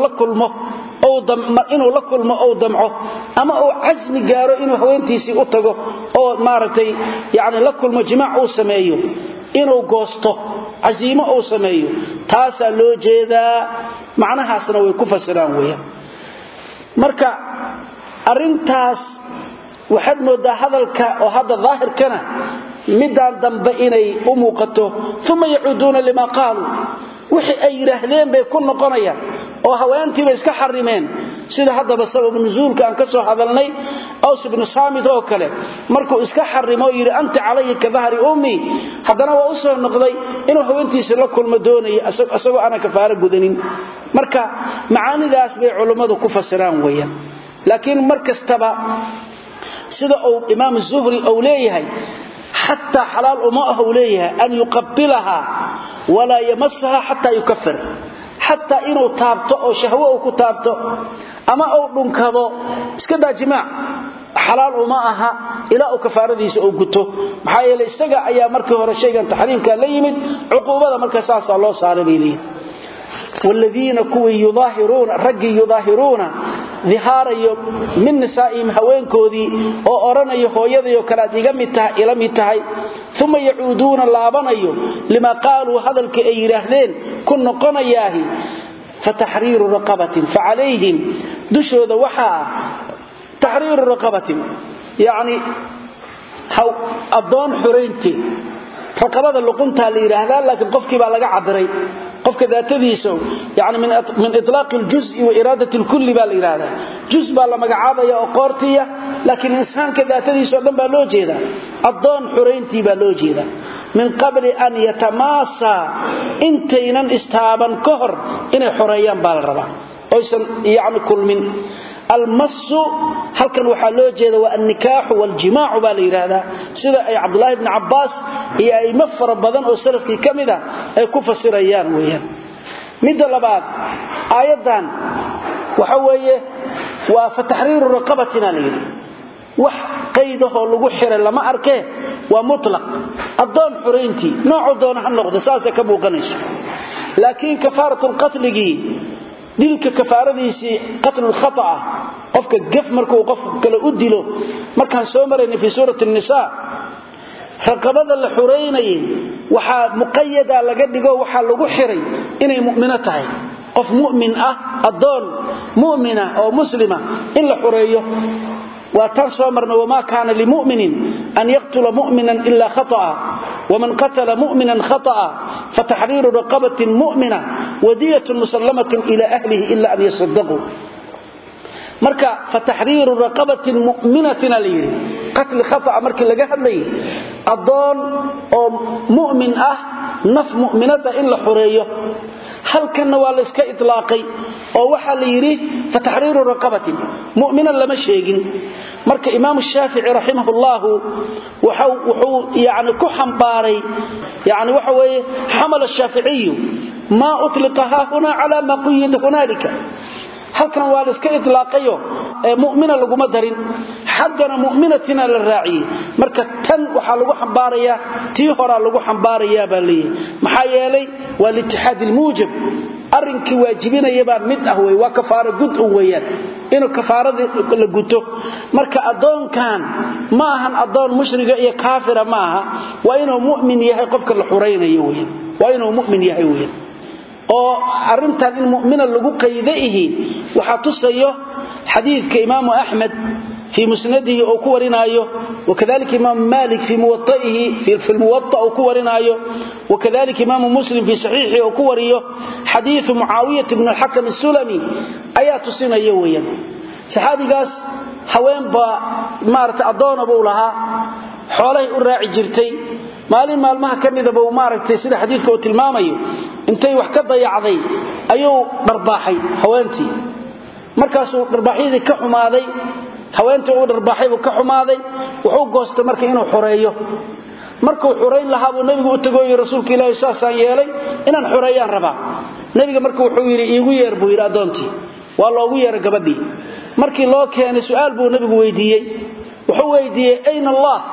لكلمه أو دمعه أما أو عزم قارو إنه حوانتي سيؤتقه أو مارتي يعني لكلمه جماع أو سمايه إنه قوسته عزيمة أو سمايه تاسا لو جيدا معناها سنوي كفسران ويا مركا arintaas waxaad moodaa hadalka oo hada daahirkana midaan dambe inay u muuqato thumma yauduna lima qaalu wixii ay yiraahdeen bay ku noqonayaan oo haweentii bay iska xarimeen sida hadaba sabab nuzuulka aan ka soo hadalnay Aws ibn Samit oo kale markuu iska xarimo yiri anta calayka dhahri ummi hadana waa u soo noqday inuu haweentiisa la kulmo doonay asagoo ana kafaara gudanin marka macaanidaas bay culimadu ku fasiraan weeyaan لكن مركز تبع سيده او امام الزهري اوليه حتى حلال امه اوليه ان يقبلها ولا يمسها حتى يكفر حتى انه تابته او شهوه او كتابته اما او دنكدو اسكدا جماع حلال امها الى او كفارadiisa oo guto maxaa yeelay isaga ayaa markii hore sheegan taxriimka la yimid uquubada markaa saas loo saaray والذين كوي يظاهرون رجي يظاهرون ظهاريو من نسائهم هوeenkoodii oo oranayo hooyadayo kala diga mid tahay ثم يعودون لابanayo لما قالوا hadalka ay yiraahdeen kun noqonayaahi فتحرير رقبة فعليهم دشودا waxa تحرير رقبة يعني adoon xureynti raqabada luqunta la yiraahdaa laakiin qofkii baa laga cadiray qofka daatadiisu yaani min itlaq al-juz' wa iradati al-kull baa la yiraahdaa juz' baa la magacaabaya oo qoortiya laakiin insaanka daatadiisu dhan baa loo jeedaa adoon xureyntii baa loo jeedaa min qabli an yatamassa intaynan istaaban ka hor inay xoreeyaan baa la rabaa oysan yaani kulmin المس هل كان وحلو جيدا والنكاح والجماع بالإرادة سيدا أي عبد الله بن عباس هي أي مفر بدن أو سلفي كمدا أي كفة سريان ويان مدى لبعض آيادا وحوية وفتحرير رقبتنا ليه وح قيده لغحر لما أركيه ومطلق الضون حرينتي نوع الضون حنقض ساسا كبو قنش لكن كفارة القتل dilka kafaaradiisi qatl khata qofka gaf markuu qof kala u dilo markaan soo mareynay fi suurati an-nisaa raqabada la xureynay waxa muqayyada laga dhigo waxa lagu xiray inay mu'mina tahay qof mu'min ah adoon mu'mina oo muslima in la xureeyo وتنصمرنا وما كان لمؤمن أن يقتل مؤمنا إلا خطأ ومن قتل مؤمنا خطأ فتحرير رقبة مؤمنة ودية مسلمة إلى أهله إلا أن يصدقوا مركا فتحرير رقبة مؤمنة ليه قتل خطأ مركا لقاها ليه الضال مؤمن نف مؤمنة إلا حرية هل كان والسك إطلاقي أو وحا ليري فتحرير رقبة مؤمنا لما شيغين marka imaam shaafici rahimahullahu wuxuu yaani ku xambaray yaani waxa weeye xamal shaafici ما أطلقها هنا على ما قيد هنالك halkan waa la iska idlaaqayo mu'mina lagu madarin xaggana mu'minatina la raaciy marka tan waxa lagu xambaaraya tii hore lagu xambaaraya baalii maxaa yeelay waa litihad almujib arinkii waajibinaya baa mid ah way waa kafaara gud oo weeyaan inuu kafaarada la guto marka adoonkan ma ahan adoon mushriga iyo kaafira ma aha waa inuu mu'min yahay qofka la xureynayo weeyaan waa inuu mu'min yahay weeyaan oo arintan in mu'mina lagu qaydeeyay waxa tusayo xadiidka Imam Ahmad في مسنده أو كورنايو وكذلك إمام مالك في موطئه في الموطأ أو كورنايو وكذلك إمام مسلم في صحيحه أو كوريه حديث معاوية بن الحكم السلمي آيات السنة يويا صحابي قاس حوين مارت أضون بولها حوالي الراعي جرتي مالين مالمها كمذا بو مارت سيدة حديثك وتلمامي انتي وحكا ضيعضي أيو برباحي حوينتي مركاسو برباحي ذي كحماذي haweenta uu dharbaxay uu ka xumaaday wuxuu goostay markii inuu xoreeyo markuu xoreyn lahaa uu nabigu u tagay rasuulka Ilaahay saasaan yeelay inaan xoreeyaan rabaa nabiga markuu wuxuu yiri iigu yeer buu yiri adoontii waa loogu yeer gabadhii markii loo keenay su'aal buu nabigu weydiiyay wuxuu weydiiyay ayna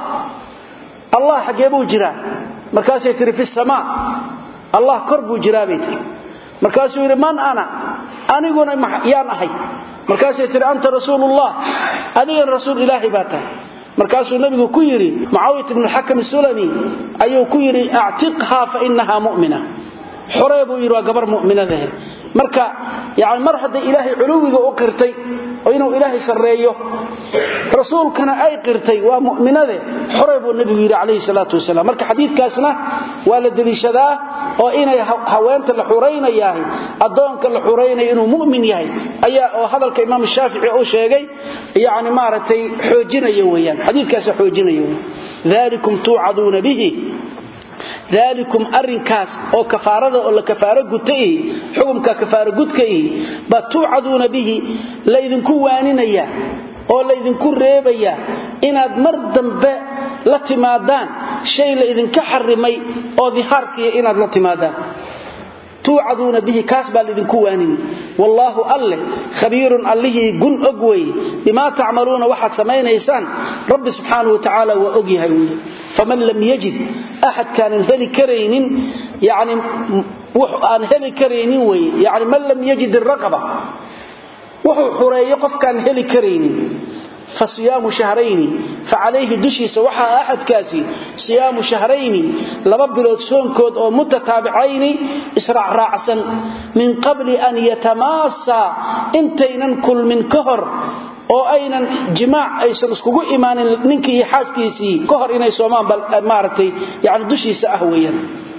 Allah xagee buu jiraa markaasay tiri fi samaa Allah kor buu jiraa bay tiri markaasuu yiri man ana aniguna yaan ahay markaasay tiri anta rasuulullah adiga rasuul ilaahi baata markaasuu nabigu ku yiri Muawiyah ibn al-Hakam as-Sulami ayuu ku yiri a'tiqha fa innaha mu'mina xureebu yiri waa gabar mu'minada marka yaani mar hadda ilaahi culuwiga u qirtay oo inuu ilaahi sareeyo rasuulkana ay qirtay waa mu'minada xureebu nabigu yiri alayhi salatu wasalaam marka xadiidkaasna waa la daliishadaa oo inay haweenta la xureynayahay adoonka la xureynayo inuu mu'min yahay ayaa oo hadalka Imam Shaafici oo sheegay yaani maaratay xoojinayo weeyaan xadiidkaas xoojinayo dhalikum tu'aduna bihi ذلكم أرنكاس أو كفارة أو لكفارة قتئه حكمك كفارة قتئه بتوعدون به لإذن كوانين إياه أو لإذن كريب إياه إن أدمردن باء لاتمادان شيء لإذن كحرمي أو ظهارك إن أد لاتمادان توعدون به كاسبا لإذن كوانين والله أله خبير أله قن أقوي بما تعملون واحد سمين إيسان رب سبحانه وتعالى وأقيه فمن لم يجد أحد كان هلي كرين يعني أن هلي كرين يعني من لم يجد الرقبة وحو حرية قف كان هلي كرين فصيام شهرين فعليه دشي سوحا أحد كاسي صيام شهرين لببلو تسونكود أو متتابعين إسرع رعسا من قبل أن يتماسى انتين كل من كهر oo aynan jimaac aysan iskugu imaanin ninkii xaaskiisii ka hor inay soomaan bal maartay yaani dushiisa ah weeyaan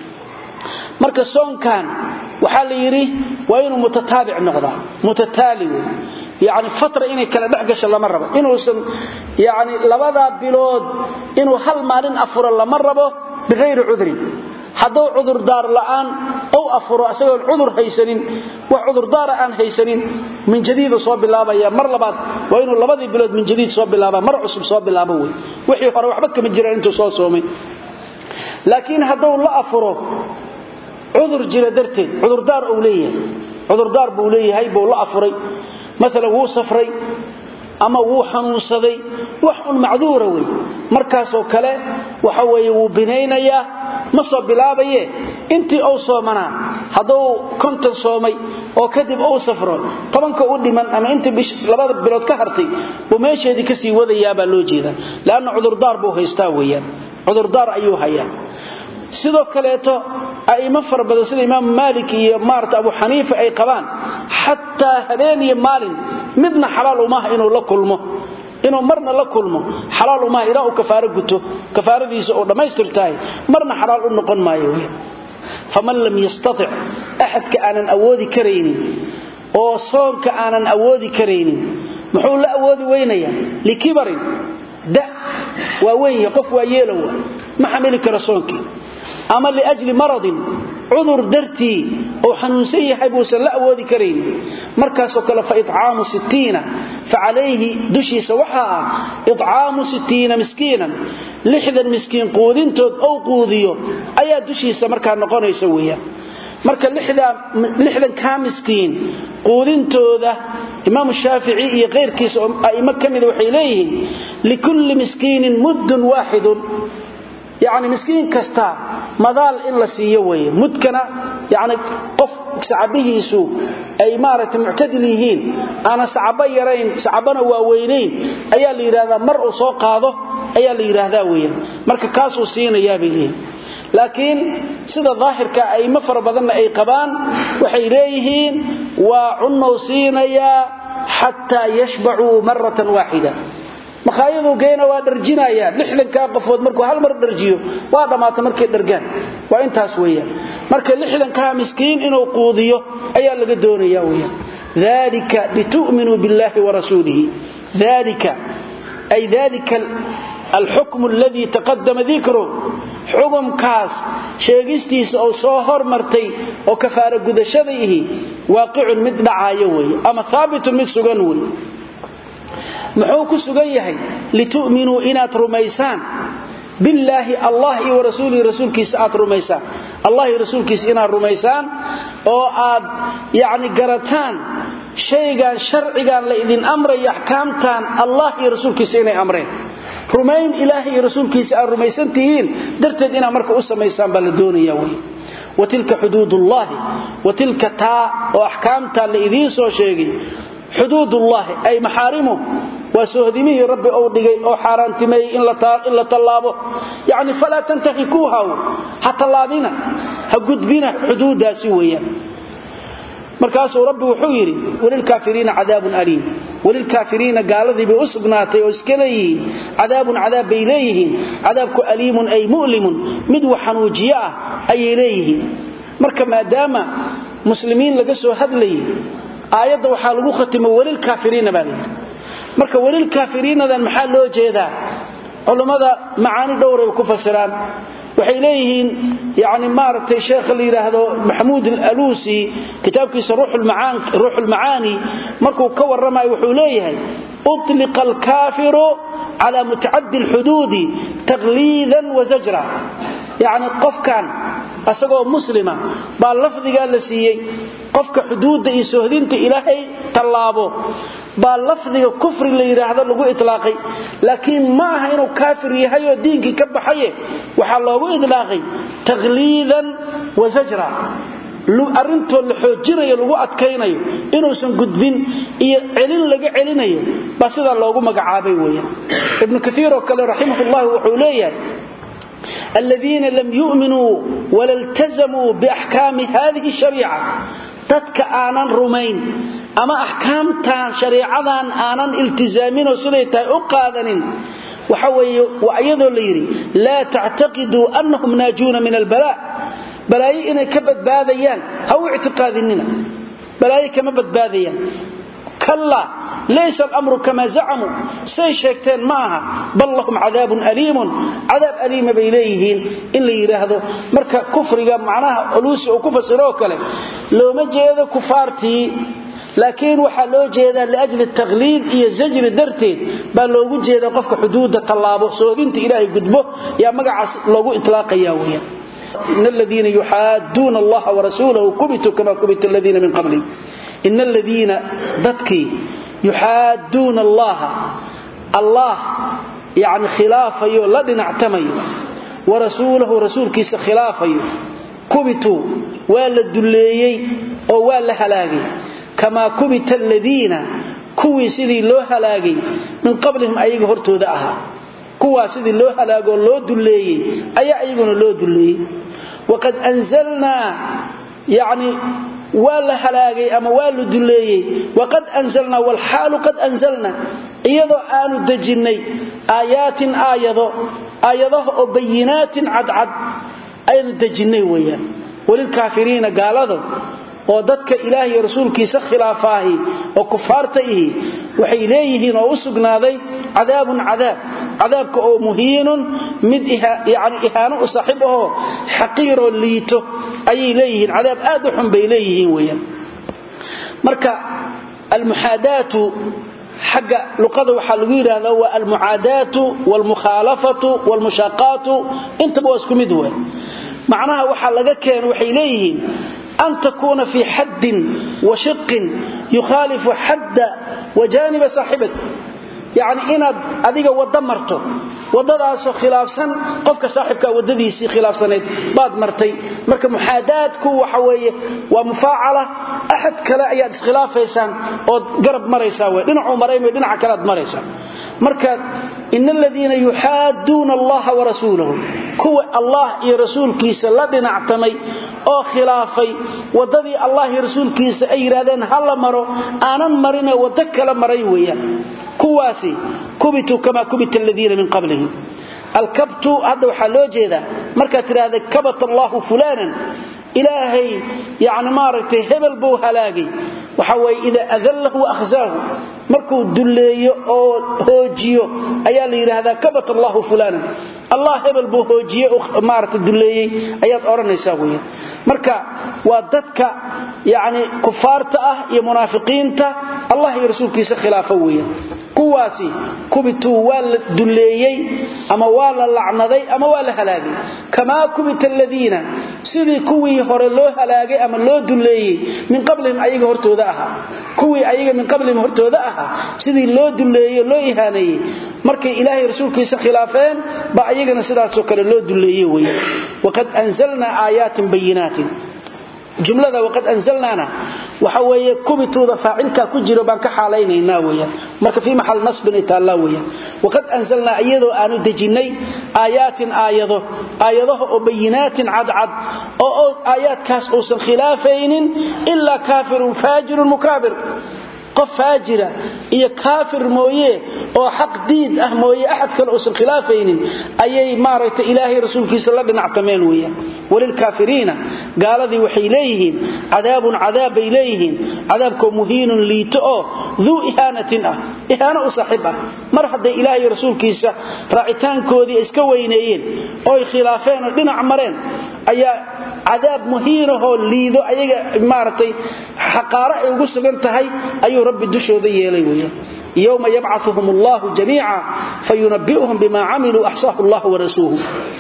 marka soonkan waxa la yiri waa inuu mutataabic noqdo mutataali yaani fatra inay kala dhaxgasho lama rabo inuusan yaani labada bilood inuu hal maalin afuro lama rabo bigeeyr udri haduu cudur daar la'aan oo afuro asagoo cudur haysanin wax cudur daar aan haysanin min jadiid soo bilaabaya mar labaad waa inuu labadii bilood min jadiid soo bilaaba mar cusub soo bilaabo wixii hore waxba kama jiraan intuu soo soomay laakiin haduu la afuro cudur jira darteed cudur daar uu leeyahay cudur daar buu leeyahay buu la afuray mesela wuu safray ama wuu xanuunsaday wax un macduura way markaas oo kale waxa weeye wuu bineynaya ma soo bilaabaye intii oo soomana haduu konton soomay oo kadib oo safro tobanka u dhiman ama intii labada bilood ka hartay oo meesheedii ka sii wadaya baa loo jeedaa laana cudur daar buu haystaa weeyaan cudur daar ayuu hayaa sidoo kaleeto ayma farbada sida Imam Malik iyo Marta Abu Hanifa ay qabaan hatta habeen iyo maalin midna xalaal uma inuu la kulmo inuu marna la kulmo xalaal uma ila uu kafaaro guto kafaaradiisa oo dhameystirtay marna xalaal u noqon maayo faman lam yastati' ahad ka aanan awoodi kareynin oo soonka aanan awoodi kareynin muxuu la awoodi weynaya likibarin da waa weeye qof waa yeelow ma xamili karo soonki ama li ajli maradin عذر درتي أو حنوسية حيبوسا لا أودي كريم مركز وكلا فإطعام 60 فعليه دشي سوحا إطعام 60 مسكينا لحدا مسكين قوذين تود أو قوذيو أيا دشي سمركا نقونا يسويها marka lixdan ka miskiin quudintooda imaam shaafici iyo qeyrkiisa ay kamid waxay leeyihiin likulli miskiinin muddun waahidun يعني مسكين كستا مدال إن لسيه ويه مدكنا يعني قف سعبيهيسو أي مارة معتدليهين أنا سعبي يرين سعبنا واوينين أيا اللي يرادا مرء سوق هذا أيا اللي يرادا وين مرك كاسو سين يا بيلين لكن سيدا ظاهر كأي مفر بدنا أي قبان وحيليهين وعنو سين يا حتى يشبعوا مرة واحدة مخايدو geena waa dharjinayaan lixdanka qafood markuu hal mar dharjiyo waa dhamaatay markay dhargaan waa intaas weeyaan marka lixdanka miskiin inuu quudiyo ayaa laga doonayaa weeyaan dalika litu'minu billahi wa rasuulihi dalika ay dalika الحكم الذي تقدم ذكره حكم كاس شيغيستيس او سو hormartay oo kafaara gudashadihi waaqicun mid dhacaayo way ama thaabitun mid sugan way محو كسغيهي لتؤمنوا إنات رميسان بالله الله ورسوله رسول كيس آت رميسان الله رسول كيس إنات رميسان أو آد يعني قرتان شيئا شرعا لإذن أمر يحكامتان الله رسول كيس إنات أمرين رمين إلهي رسول كيس آت رميسان تهين درتد إنا مركا أسميسان بلدوني يوي وتلك حدود الله وتلك تاء وأحكامتان لإذن سو شيئا حدود الله أي محارمه وسهدمه رب أو دغي أو حارانتمي إن لا طلابه يعني فلا تنتهكوها حتى اللابنا هقدبنا حدودها سويا مركاس ربي وحيري وللكافرين عذاب أليم وللكافرين قال ذي بأسقناتي واسكليه عذاب إليه عذابك أليم أي مؤلم مدو حنوجياء أي إليه مركا ما دام مسلمين لقسوا هذلي آيات waxaa lagu khatimo walil kaafiriina baa marka walil kaafiriinadan maxaa loo jeedaa culimada macaani dhowr ay ku fasiraan waxay leeyihiin yaani maartay sheekh la yiraahdo Mahmoud al-Alusi kitaabkiisa ruuxul macaani markuu ka waramay wuxuu leeyahay utliq al-kafiru ala mutaaddi al-hudud taghlidan wa zajra يعني قف كان asagoo muslima baa lafdiga la siiyay qofka xuduudda iyo soohdinta ilaahay talaabo baa lafdiga kufri la yiraahdo lagu itlaaqay laakiin ma aha inuu kaafir yahay oo diinki ka baxay waxa loogu idlaaqay taghliidan wa zajra arinto la xoojinayo lagu adkaynayo inuusan gudbin iyo celin laga celinayo baa sida loogu magacaabay weeyaan ibn kathiir oo kale rahimahullah wuxuu leeyahay الذين لم يؤمنوا ولا التزموا بأحكام هذه الشريعة تتك آنان رمين أما أحكام شريعة آنان التزامين وسليتا أقادن وأيضا ليري لا تعتقدوا أنهم ناجون من البلاء بلاي إنا كبت باذيان هو اعتقادنا بلاي كمبت باذيان كلا ليس الأمر كما زعموا سيشيكتين معها بل لهم عذاب أليم عذاب أليم بإليهين إلا يرهدوا مركا كفر معناها ألوسي وكفر سروكله لو مجيذ كفارتي لكن وحلو جيدا لأجل التغليد إيا الزجر درتين بل لو جيدا قفك حدود طلابه سوغنت إلهي قدبه يا مقعص لو إطلاق ياويا إن الذين يحادون الله ورسوله كبتوا كما كبت الذين من قبلهم إن الذين ضدكي يحادون الله يعني خلافه لدن اعتمي ورسوله رسولك خلافه كبتوا ولا دليي أو ولا هلاقي كما كبت الذين كوي سيدي لو هلاقي من قبلهم أيق هرتو دعها كوا سيدي لو هلاقي لو دليي أيقون لو دليي وقد أنزلنا يعني ولا هلاقي أما ولا دليي وقد أنزلنا والحال قد أنزلنا إيضا آن الدجني آيات آيضا وبينات عد أين الدجني ويا وللكافرين قال هذا وددك إلهي رسولك سخلافاه وكفارته وحيليه وأسقنا ذي عذابك أو مهين يعني إهانة صاحبه حقير ليته أي إليه عذاب آدح بإليه ويا مركا المحادات حق لقده وحلقير هذا هو المعادات والمخالفة والمشاقات انت بواسكم دول معناها وحلقا كان وحيليه أن تكون في حد وشق يخالف حد وجانب صاحبك يعني إن أذيك ودمرته wadadaasoo khilaafsan qofka saaxibka wadadiisi khilaafsaneed baad martay marka muhaadaadku waxa weeye waa mufaacala ahad kale ayaad iskhilaafaysan oo garab maraysa way dhinacu mareeyay dhinaca kale aad maraysa marka innal ladina yuhaaduna allaha wa rasuulahu kuwa allah iyo rasuulkiisa la dhinactamay oo khilaafay wadadii allah iyo rasuulkiisa ay yiraahdeen hal maro aanan marina wada kala maray weeyaan kuwaasi kubitu kama kubita alladina min qablihim alkabtu hada waxa loo jeeda marka tiraahdo kabata allah fulanan ilaahi yaani maartay hebel buu halaagay waxa way ida adallahu akhzahu markuu duleeyo oo hoojiyo ayaa la yiraahdaa kabata allah fulanan allah hebel buu hoojiyo maartay duleeyay ayaad oranaysaa weeyaan marka waa dadka yaani kufaarta ah iyo munaafiqiinta allah iyo rasuulkiisa khilaafa weeyaan kuwaasi kubitu wal duleeyay ama wala lacnaday ama wala halaagay kama kubita alladina sidii kuwii hore loo halaagay ama loo duleeyay min qablihim ayaga hortooda aha kuwii ayaga min qablihim hortooda aha sidii loo duleeyay loo ihaanayay markay ilaahay rasuulkiisa khilaafeen ba ayagana sidaas oo kale loo duleeyay weeyaan waqad anzalna aayatin bayinatin jumlada waqad anzalnaana waxa weeye kubituuda faacilka ku jiro baan ka xaalaynayna weeyaan marka fi mahal nasbin itaalla weeyaan waqad anzalna ayadoo aanu dejinay aayatin aayadaha oo bayinatin cadcad oo aayadkaas oo san khilaafaynin illa kaafirun faajirun mukabir qof faajira iyo kaafir mooye oo xaq diid ah mooye ahad kale oo khilaafaynin ayay maarayta ilaahay rasuulkiisa la dhinactameen weeyaan walil kaafiriina gaaladii waxay leeyihiin cadaabun cadaab ay leeyihiin cadaabku muhiinun liito oo dhu ihanatin ah ihana u saaxiib ah mar haday ilaahay rasuulkiisa raacitaankoodii iska weyneeyeen oo khilaafeen oo dhinac mareen ayaa cadaab muhiinaho liido ayaga maartay xaqaara ay ugu sugan tahay ayuu rabbi dushooda yeelay weeyaan يوم يبعثهم الله جميعا فينبئهم بما عملوا أحصاه الله ورسوله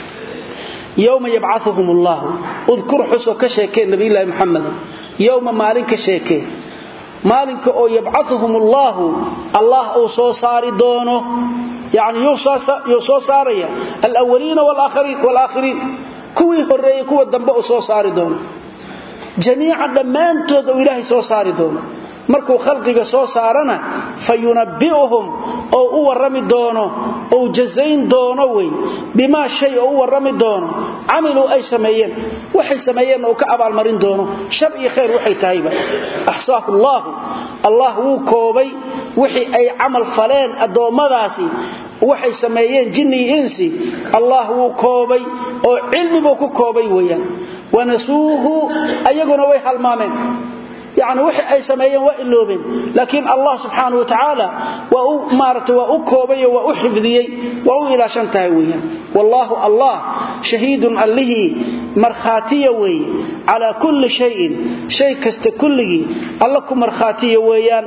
يوم يبعثهم الله اذكر حسو كشيكين نبي الله محمد يوم مالك كشيكين مالك أو يبعثهم الله أو صوصاري دونه يعني يوصاري الأولين والآخرين كوي هرية كوي الدنباء صوصاري دونه جميعا لما أنتوا إلهي صوصاري دونه markuu khalqiga soo saarana fayunabbi'uhum oo u warami doono oo jazayn doono way bima shay oo u warami doono amilu ay sameeyeen waxay sameeyeen oo ka abaal marin doono shar iyo khayr waxay tahayba ahsaahu allah wuu koobay wixii ay amal faleen adoomadaasi waxay sameeyeen jinni insi allah wuu koobay oo cilmigu ku koobay weeyaan wanasuuhu ayaguna way halmaameen يعني وحي أي سمايين وإلوبين لكن الله سبحانه وتعالى ومارته وأكوبي وأحفظي وإلى شنتهويا والله الله شهيد عليه مرخاتي وي على كل شيء كست كله اللهكم مرخاتي ويان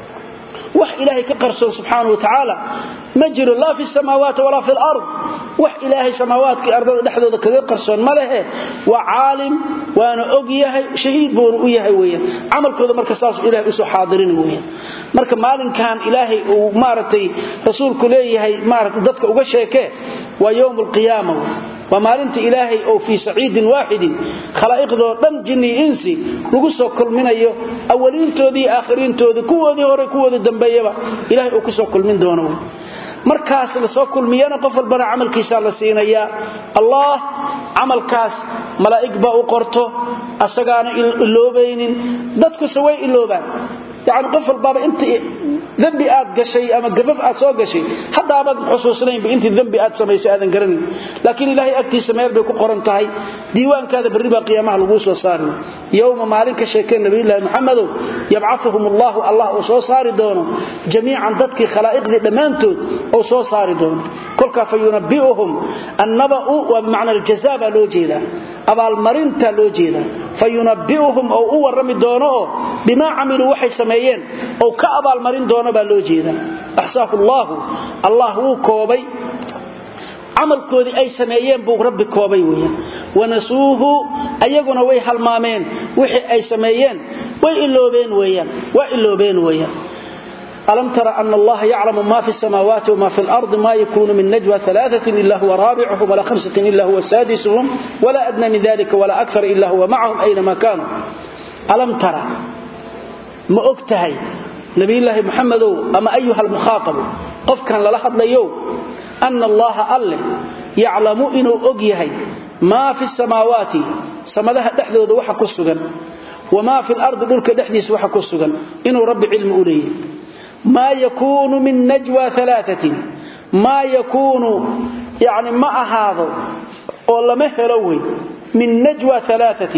وح إلهي كقرصه سبحانه وتعالى مجرى الله في السماوات ولا في الأرض وح إلهي سماوات كأرض دحدود كقرصون ماله وعالم وانا أقيه شهيد بورؤيه ويا عمل كذا مركز تاس إلهي أسو حاضرين ويا مركز مالن كان إلهي ومارتي رسول كليه مارت ضدك وقشيكه ويوم القيامة ومالنت إلهي أو في سعيد واحد خلائق ذو دم جني إنسي وقصوا كل من أيه أولين تودي آخرين تودي كوة دي هوري كوة دي دنبايبا إلهي وقصوا كل من دونه markaas la soo kulmiyana qof walbana amalkiisa la siinaya Allah amalkaas malaa'ig ba u qorto asagaana iloobaynin dadku saway iloobaan يعني qof walba inta dambi aad gashay ama gafaf aad soo gashay hadda aad xusuusnayn inta dambi aad samaysay aadan garanin laakiin ilaahay agtiisa meel bay ku qoran tahay diiwaankaada bariba qiyaamaha lagu soo saaro yawma maalinka sheekeen nabi ilaahay maxamed yab'athuhum allah oo soo saari doono jamiican dadkii khalaa'iqdi dhamaantood oo soo saari doono kulka fayunabbi'uhum annaba'u wa ma'na al-jazaa loo jeeda abaal marinta loo jeeda fayunabbi'uhum oo warami doono bima amilu waxay sameeyeen oo ka abaal marin doono ba loo jeeda ahsaahu allah wuu koobay amalkoodii ay sameeyeen buu rabbi koobay weeyaan wanasuuhu ayaguna way halmaameen wixii ay sameeyeen way iloobeen weeyaan ألم ترى أن الله يعلم ما في السماوات وما في الأرض ما يكون من نجوى ثلاثة إلا هو رابعهم ولا خمسة إلا هو سادسهم ولا أدنى من ذلك ولا أكثر إلا هو معهم أينما كانوا ألم ترى ما أكتهي نبي الله محمد أما أيها المخاطب قف كان للحظ ليو أن الله أله يعلم إنه أقيهي ما في السماوات سمدها دحدود وحا كسغن وما في الأرض دولك دحديس وحا كسغن إنه رب علم أوليه ما يكون من نجوى ثلاثة ما يكون يعني مع هذا والله مهلوي من نجوى ثلاثة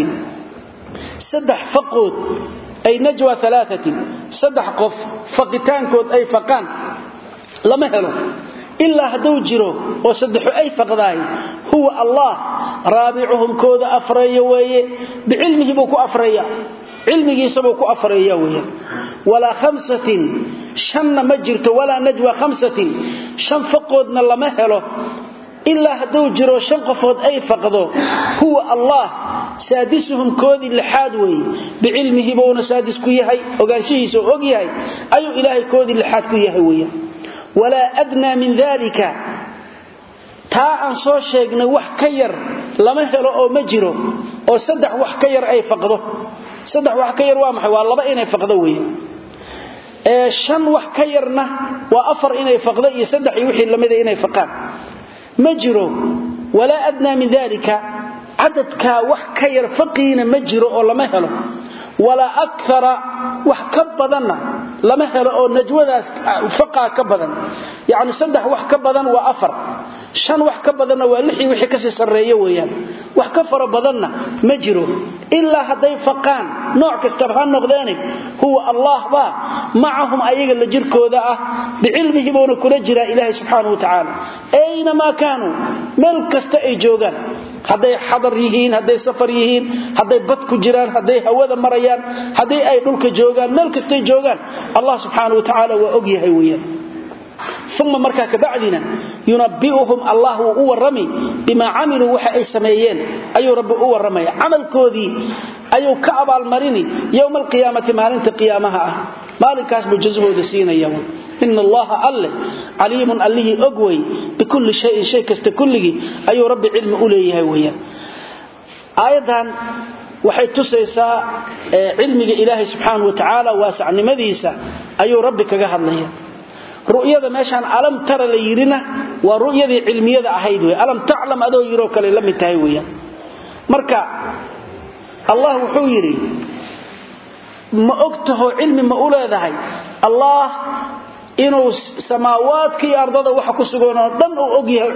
سدح فقود أي نجوى ثلاثة سدح قف فقتان كود أي فقان لمهلو إلا هدو جرو وسدحوا أي فقداي هو الله رابعهم كود أفريا ويه بعلمه بكو أفريا علمه سبكو أفريا ويه ولا خمسة شن مجرت ولا نجوى خمسة شن فقودنا لمهلو إلا هدو جرو شن قفود أي فقدو هو الله سادسهم كودي اللحادوي بعلمه بون سادس كيهي وقاشيه سو أقيهي أي إلهي كودي اللحاد كيهي ويه ولا أدنى من ذلك تا أن سو شيغنا wax ka yar lama helo oo ma jiro oo saddex wax ka yar ay faqdo saddex wax ka yar waa maxay waa laba inay faqdo weeyaan shan wax ka yarna waa afar inay faqdo iyo saddex iyo wixii lamida inay faqaan ma jiro wala adna min dhalika adadka wax ka yar faqiina ma jiro oo lama helo ولا أكثر وحكبضنا لما هلأوا نجوذا فقا كبضا يعني صدح وحكبضا وأفر شان وحكبضنا واللحي وحكسي سرية ويان وحكفر بضنا مجرو إلا هذي فقان نوع كالتبهان نغذاني هو الله با معهم أيها اللي جركوا ذا بعلمه بون كل جرى إله سبحانه وتعالى أينما كانوا ملك استأجوغان hadday xadar yihiin hadday safar yihiin hadday bad ku jiraan hadday hawada marayaan hadday ay dhulka joogaan meel kasta joogaan Allah subhanahu wa ta'ala waa og yahay weeyaan thumma marka ka bacdina yunabbi'uhum Allah wa warami bima amilu waxa ay sameeyeen ayu rabbi u waramay amalkoodii ayu ka abaal marini yawm alqiyamati maalinta qiyaamaha maalinkaas buu jazbooda siinaya إن الله الله عليم عليه أقوي بكل شيء كست كله أي رب علم أوليه ويا أيضا وحي تسيسا علمك إلهي سبحانه وتعالى واسع نمذيسا أي ربك قهر ليه رؤية ماشان ألم ترى ليرنا ورؤية علمية أحيدوه ألم تعلم أدو يروك للم التهيوية مركا الله وحويري ما أكته علم ما أولا ذهي الله inuu samaawaadka iyo ardada waxa ku sugan oo dhan uu og yahay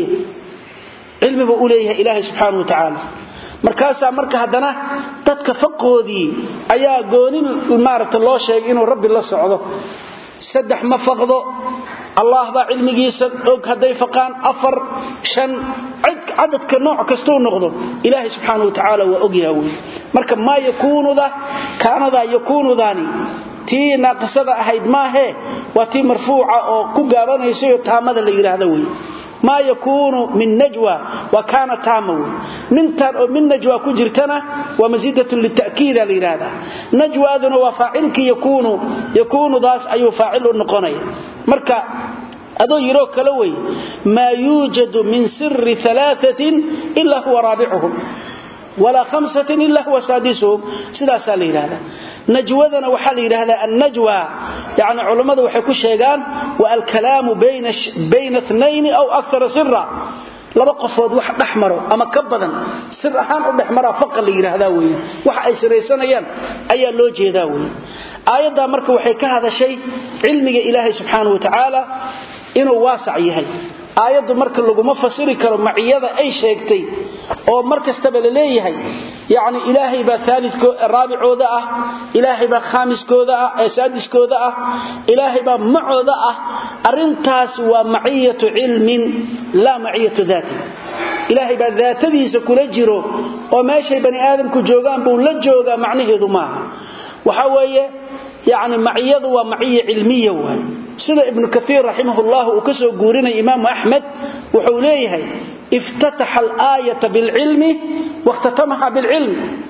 cilmiga uu leeyahay ilaahay subhanahu wa ta'ala marka hadana dadka faqoodii ayaa goonin maarta loo sheegay inuu rabbi la socdo saddex ma faqdo allah ba cilmigiisa og haday faqaan afar shan cadadka nooc kasto noqdo ilaahay subhanahu wa ta'ala waa og yahay marka ma yakuunu da kaanada yakuunu dani tii naqsada ahayd maahe waa tii marfuuca oo ku gaabanayso taamada la yiraahdo way ma yakunu min najwa wa kana taamu mintan oo min najwa ku jirtana wa mazidatu litakid la yiraahdo najwaaduna wa faa'ilki yakunu daas ayu faa'ilu noqonay marka adoo yiro kala way ma yujadu min sirri thalathatin illa huwa rabi'uhum wala khamsatin illa huwa sadisuhum sidaas la yiraahdo نجوذنا وحال هذا النجوى يعني علماء waxay ku sheegan waa الكلام بين اثنين او اكثر سرا laba qofood wax dhaxmaro ama ka badan sir ahaan u dhaxmara faqal la yiraahdaa weey waxa ay siraysanayaan ayaa loo jeedaa weey aayada marka waxay ka hadashay cilmiga Ilaahay subhanahu wa ta'ala inuu waasac yahay aayadu marka lagu ma fasiri karo maciyada ay sheegtay oo markastaba la leeyahay yaani ilaahay ba thalithko raabicooda ah ilaahay ba khamiskooda ah saadiskooda ah ilaahay ba macooda ah arintaas waa maciyatu ilmin la maciyatu dhati ilaahay ba dhaatadiisa kula jiro oo meeshay bani aadamku joogan buu la jooga macnaheedu ma waxa weeye yaani maciyadu waa maciya ilmiya waa sida ibn kathir rahimahullah uu ka soo guurinay imaam ahmed wuxuu leeyahay افتتح الآية بالعلم واختتمها بالعلم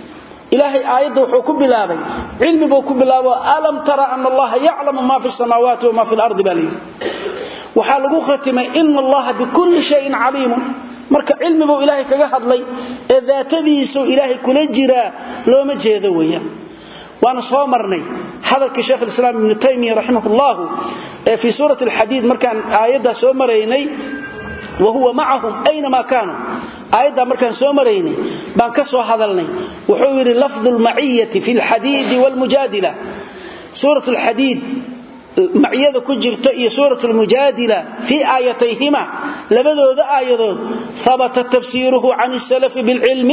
إلهي آيات وحكم بلابي علم بوكم بلابي ألم ترى أن الله يعلم ما في السماوات وما في الأرض بلي وحالقوا ختمة إن الله بكل شيء عليم marka cilmigu ilaahay kaga hadlay ee daatadiisu ilaahay kula jira looma jeedo weeyaan waana soo marnay hadalka Sheekh Islaam Ibn Taymiyyah rahimahullah fi surah al-Hadid markaan aayada soo maraynay wa huwa ma'ahum aynama kaanu aayada markaan soo maraynay baan ka soo hadalnay wuxuu yiri lafdul ma'iyyati fi al-hadid wal mujadila surah al-Hadid معيده كجرته هي سوره المجادله في ايتيهما لبدود ايادود ثبت تفسيره عن السلف بالعلم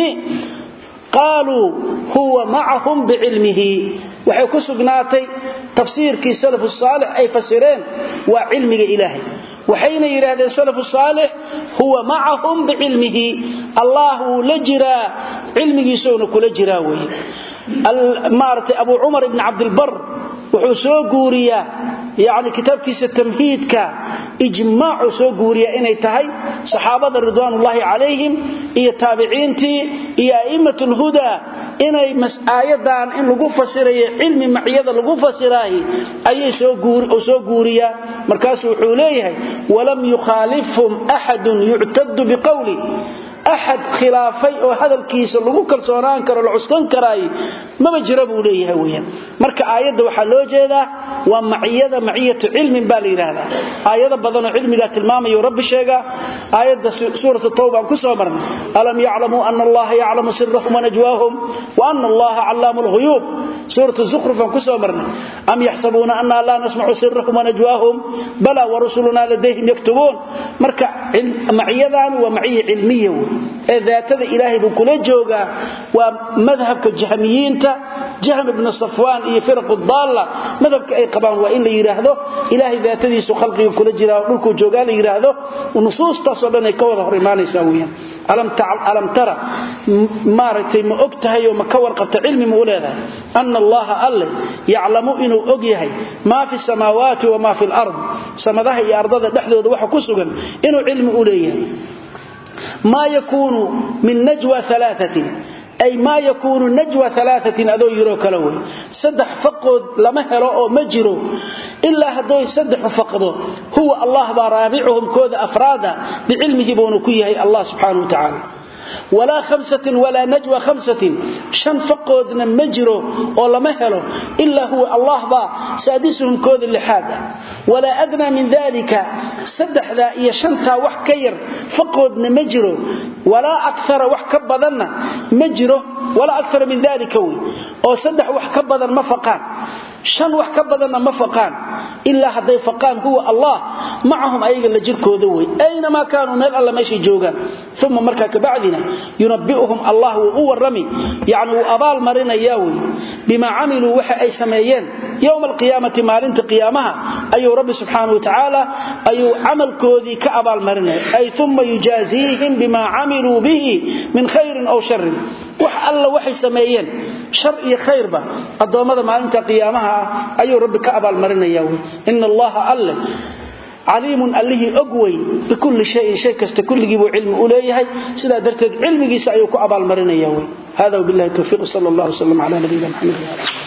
قالوا هو معهم بعلمه وحي كسغناتي تفسير كي سلف الصالح اي فسرين وعلمه الهي وحين يراد السلف الصالح هو معهم بعلمه الله لجرا علمه سون كل جراوي المارت ابو عمر بن عبد البر وحسو غوريا يعني كتاب كيس التمهيد كا إجماع سو غوريا إني تهي صحابة رضوان الله عليهم إيا تابعينتي إيا أئمة الهدى إني مسآيدان إن لغو فسرية علم معيادة لغو فسرائي أي سو غوريا مركز وحوليه ولم يخالفهم أحد يعتد بقوله أحد خلافي أو هذا الكيس اللي كرسونان كرو العسكان كراي ما بجربوا ليه ويا مرك آيات وحلو جيدا ومعية علم بالإرادة آيات بدن علم قات المام يرب الشيقة آيات سورة التوبة كسومرنا ألم يعلموا أن الله يعلم سرهم ونجواهم وأن الله علام الغيوب سورة الزخرف كسومرنا أم يحسبون أن لا نسمع سرهم ونجواهم بلى ورسلنا لديهم يكتبون مرك معية ومعية علمية ذاته إلهي بكل جوغا ومذهب الجهميين جهم ابن صفوان إيه فرق الضالة مذهب أي قبان وإن يراهده إلهي ذاته سخلقه كل جرا ولكو جوغا يراهده ونصوص تصلنا كوضا رمان يساويا ألم ترى مارتي ما أكتها يوم كور قبت علم مولانا أن الله أله يعلم إنه أقيهي ما في السماوات وما في الأرض سمدها يا أرض دحدود وحكسوغا إنه علم أوليه ما يكون من نجوى ثلاثة أي ما يكون نجوى ثلاثة أدو يروك لوي سدح فقد لما هلو مجرو إلا هدو سدح فقده هو الله برابعهم كود أفرادا بعلمه بونكيه الله سبحانه وتعالى ولا خمسة ولا نجوى خمسة شن فقدنا مجرو ولا مهلو إلا هو الله با سادسهم كود اللحادة ولا أدنى من ذلك سدح ذا يشنتا وحكير فقدنا مجرو ولا أكثر وحكبضنا مجرو ولا أكثر من ذلك أو سدح وحكبضنا مفقان شن وحكبضنا مفقان إلا هذا فقان هو الله معهم أيضا لجركو ذوي أينما كانوا من الله ماشي جوغا ثم مركك بعدنا ينبئهم الله وهو الرمي يعني أبال مرنا ياوي بما عملوا وحي أي سميين يوم القيامة مالنت قيامها أي رب سبحانه وتعالى أي عمل كوذي كأبال مرنا أي ثم يجازيهم بما عملوا به من خير أو شر الله وحي سميين شر خير با الضوامة مالنت قيامها أي رب كأبال مرنا ياوي إن الله الله عليم الله أقوي بكل شيء كست كل جيبوا علم أوليه سلا درت علم جيس أيوك أبال مرنا ياوي هذا وبالله التوفيق صلى الله عليه وسلم على نبينا محمد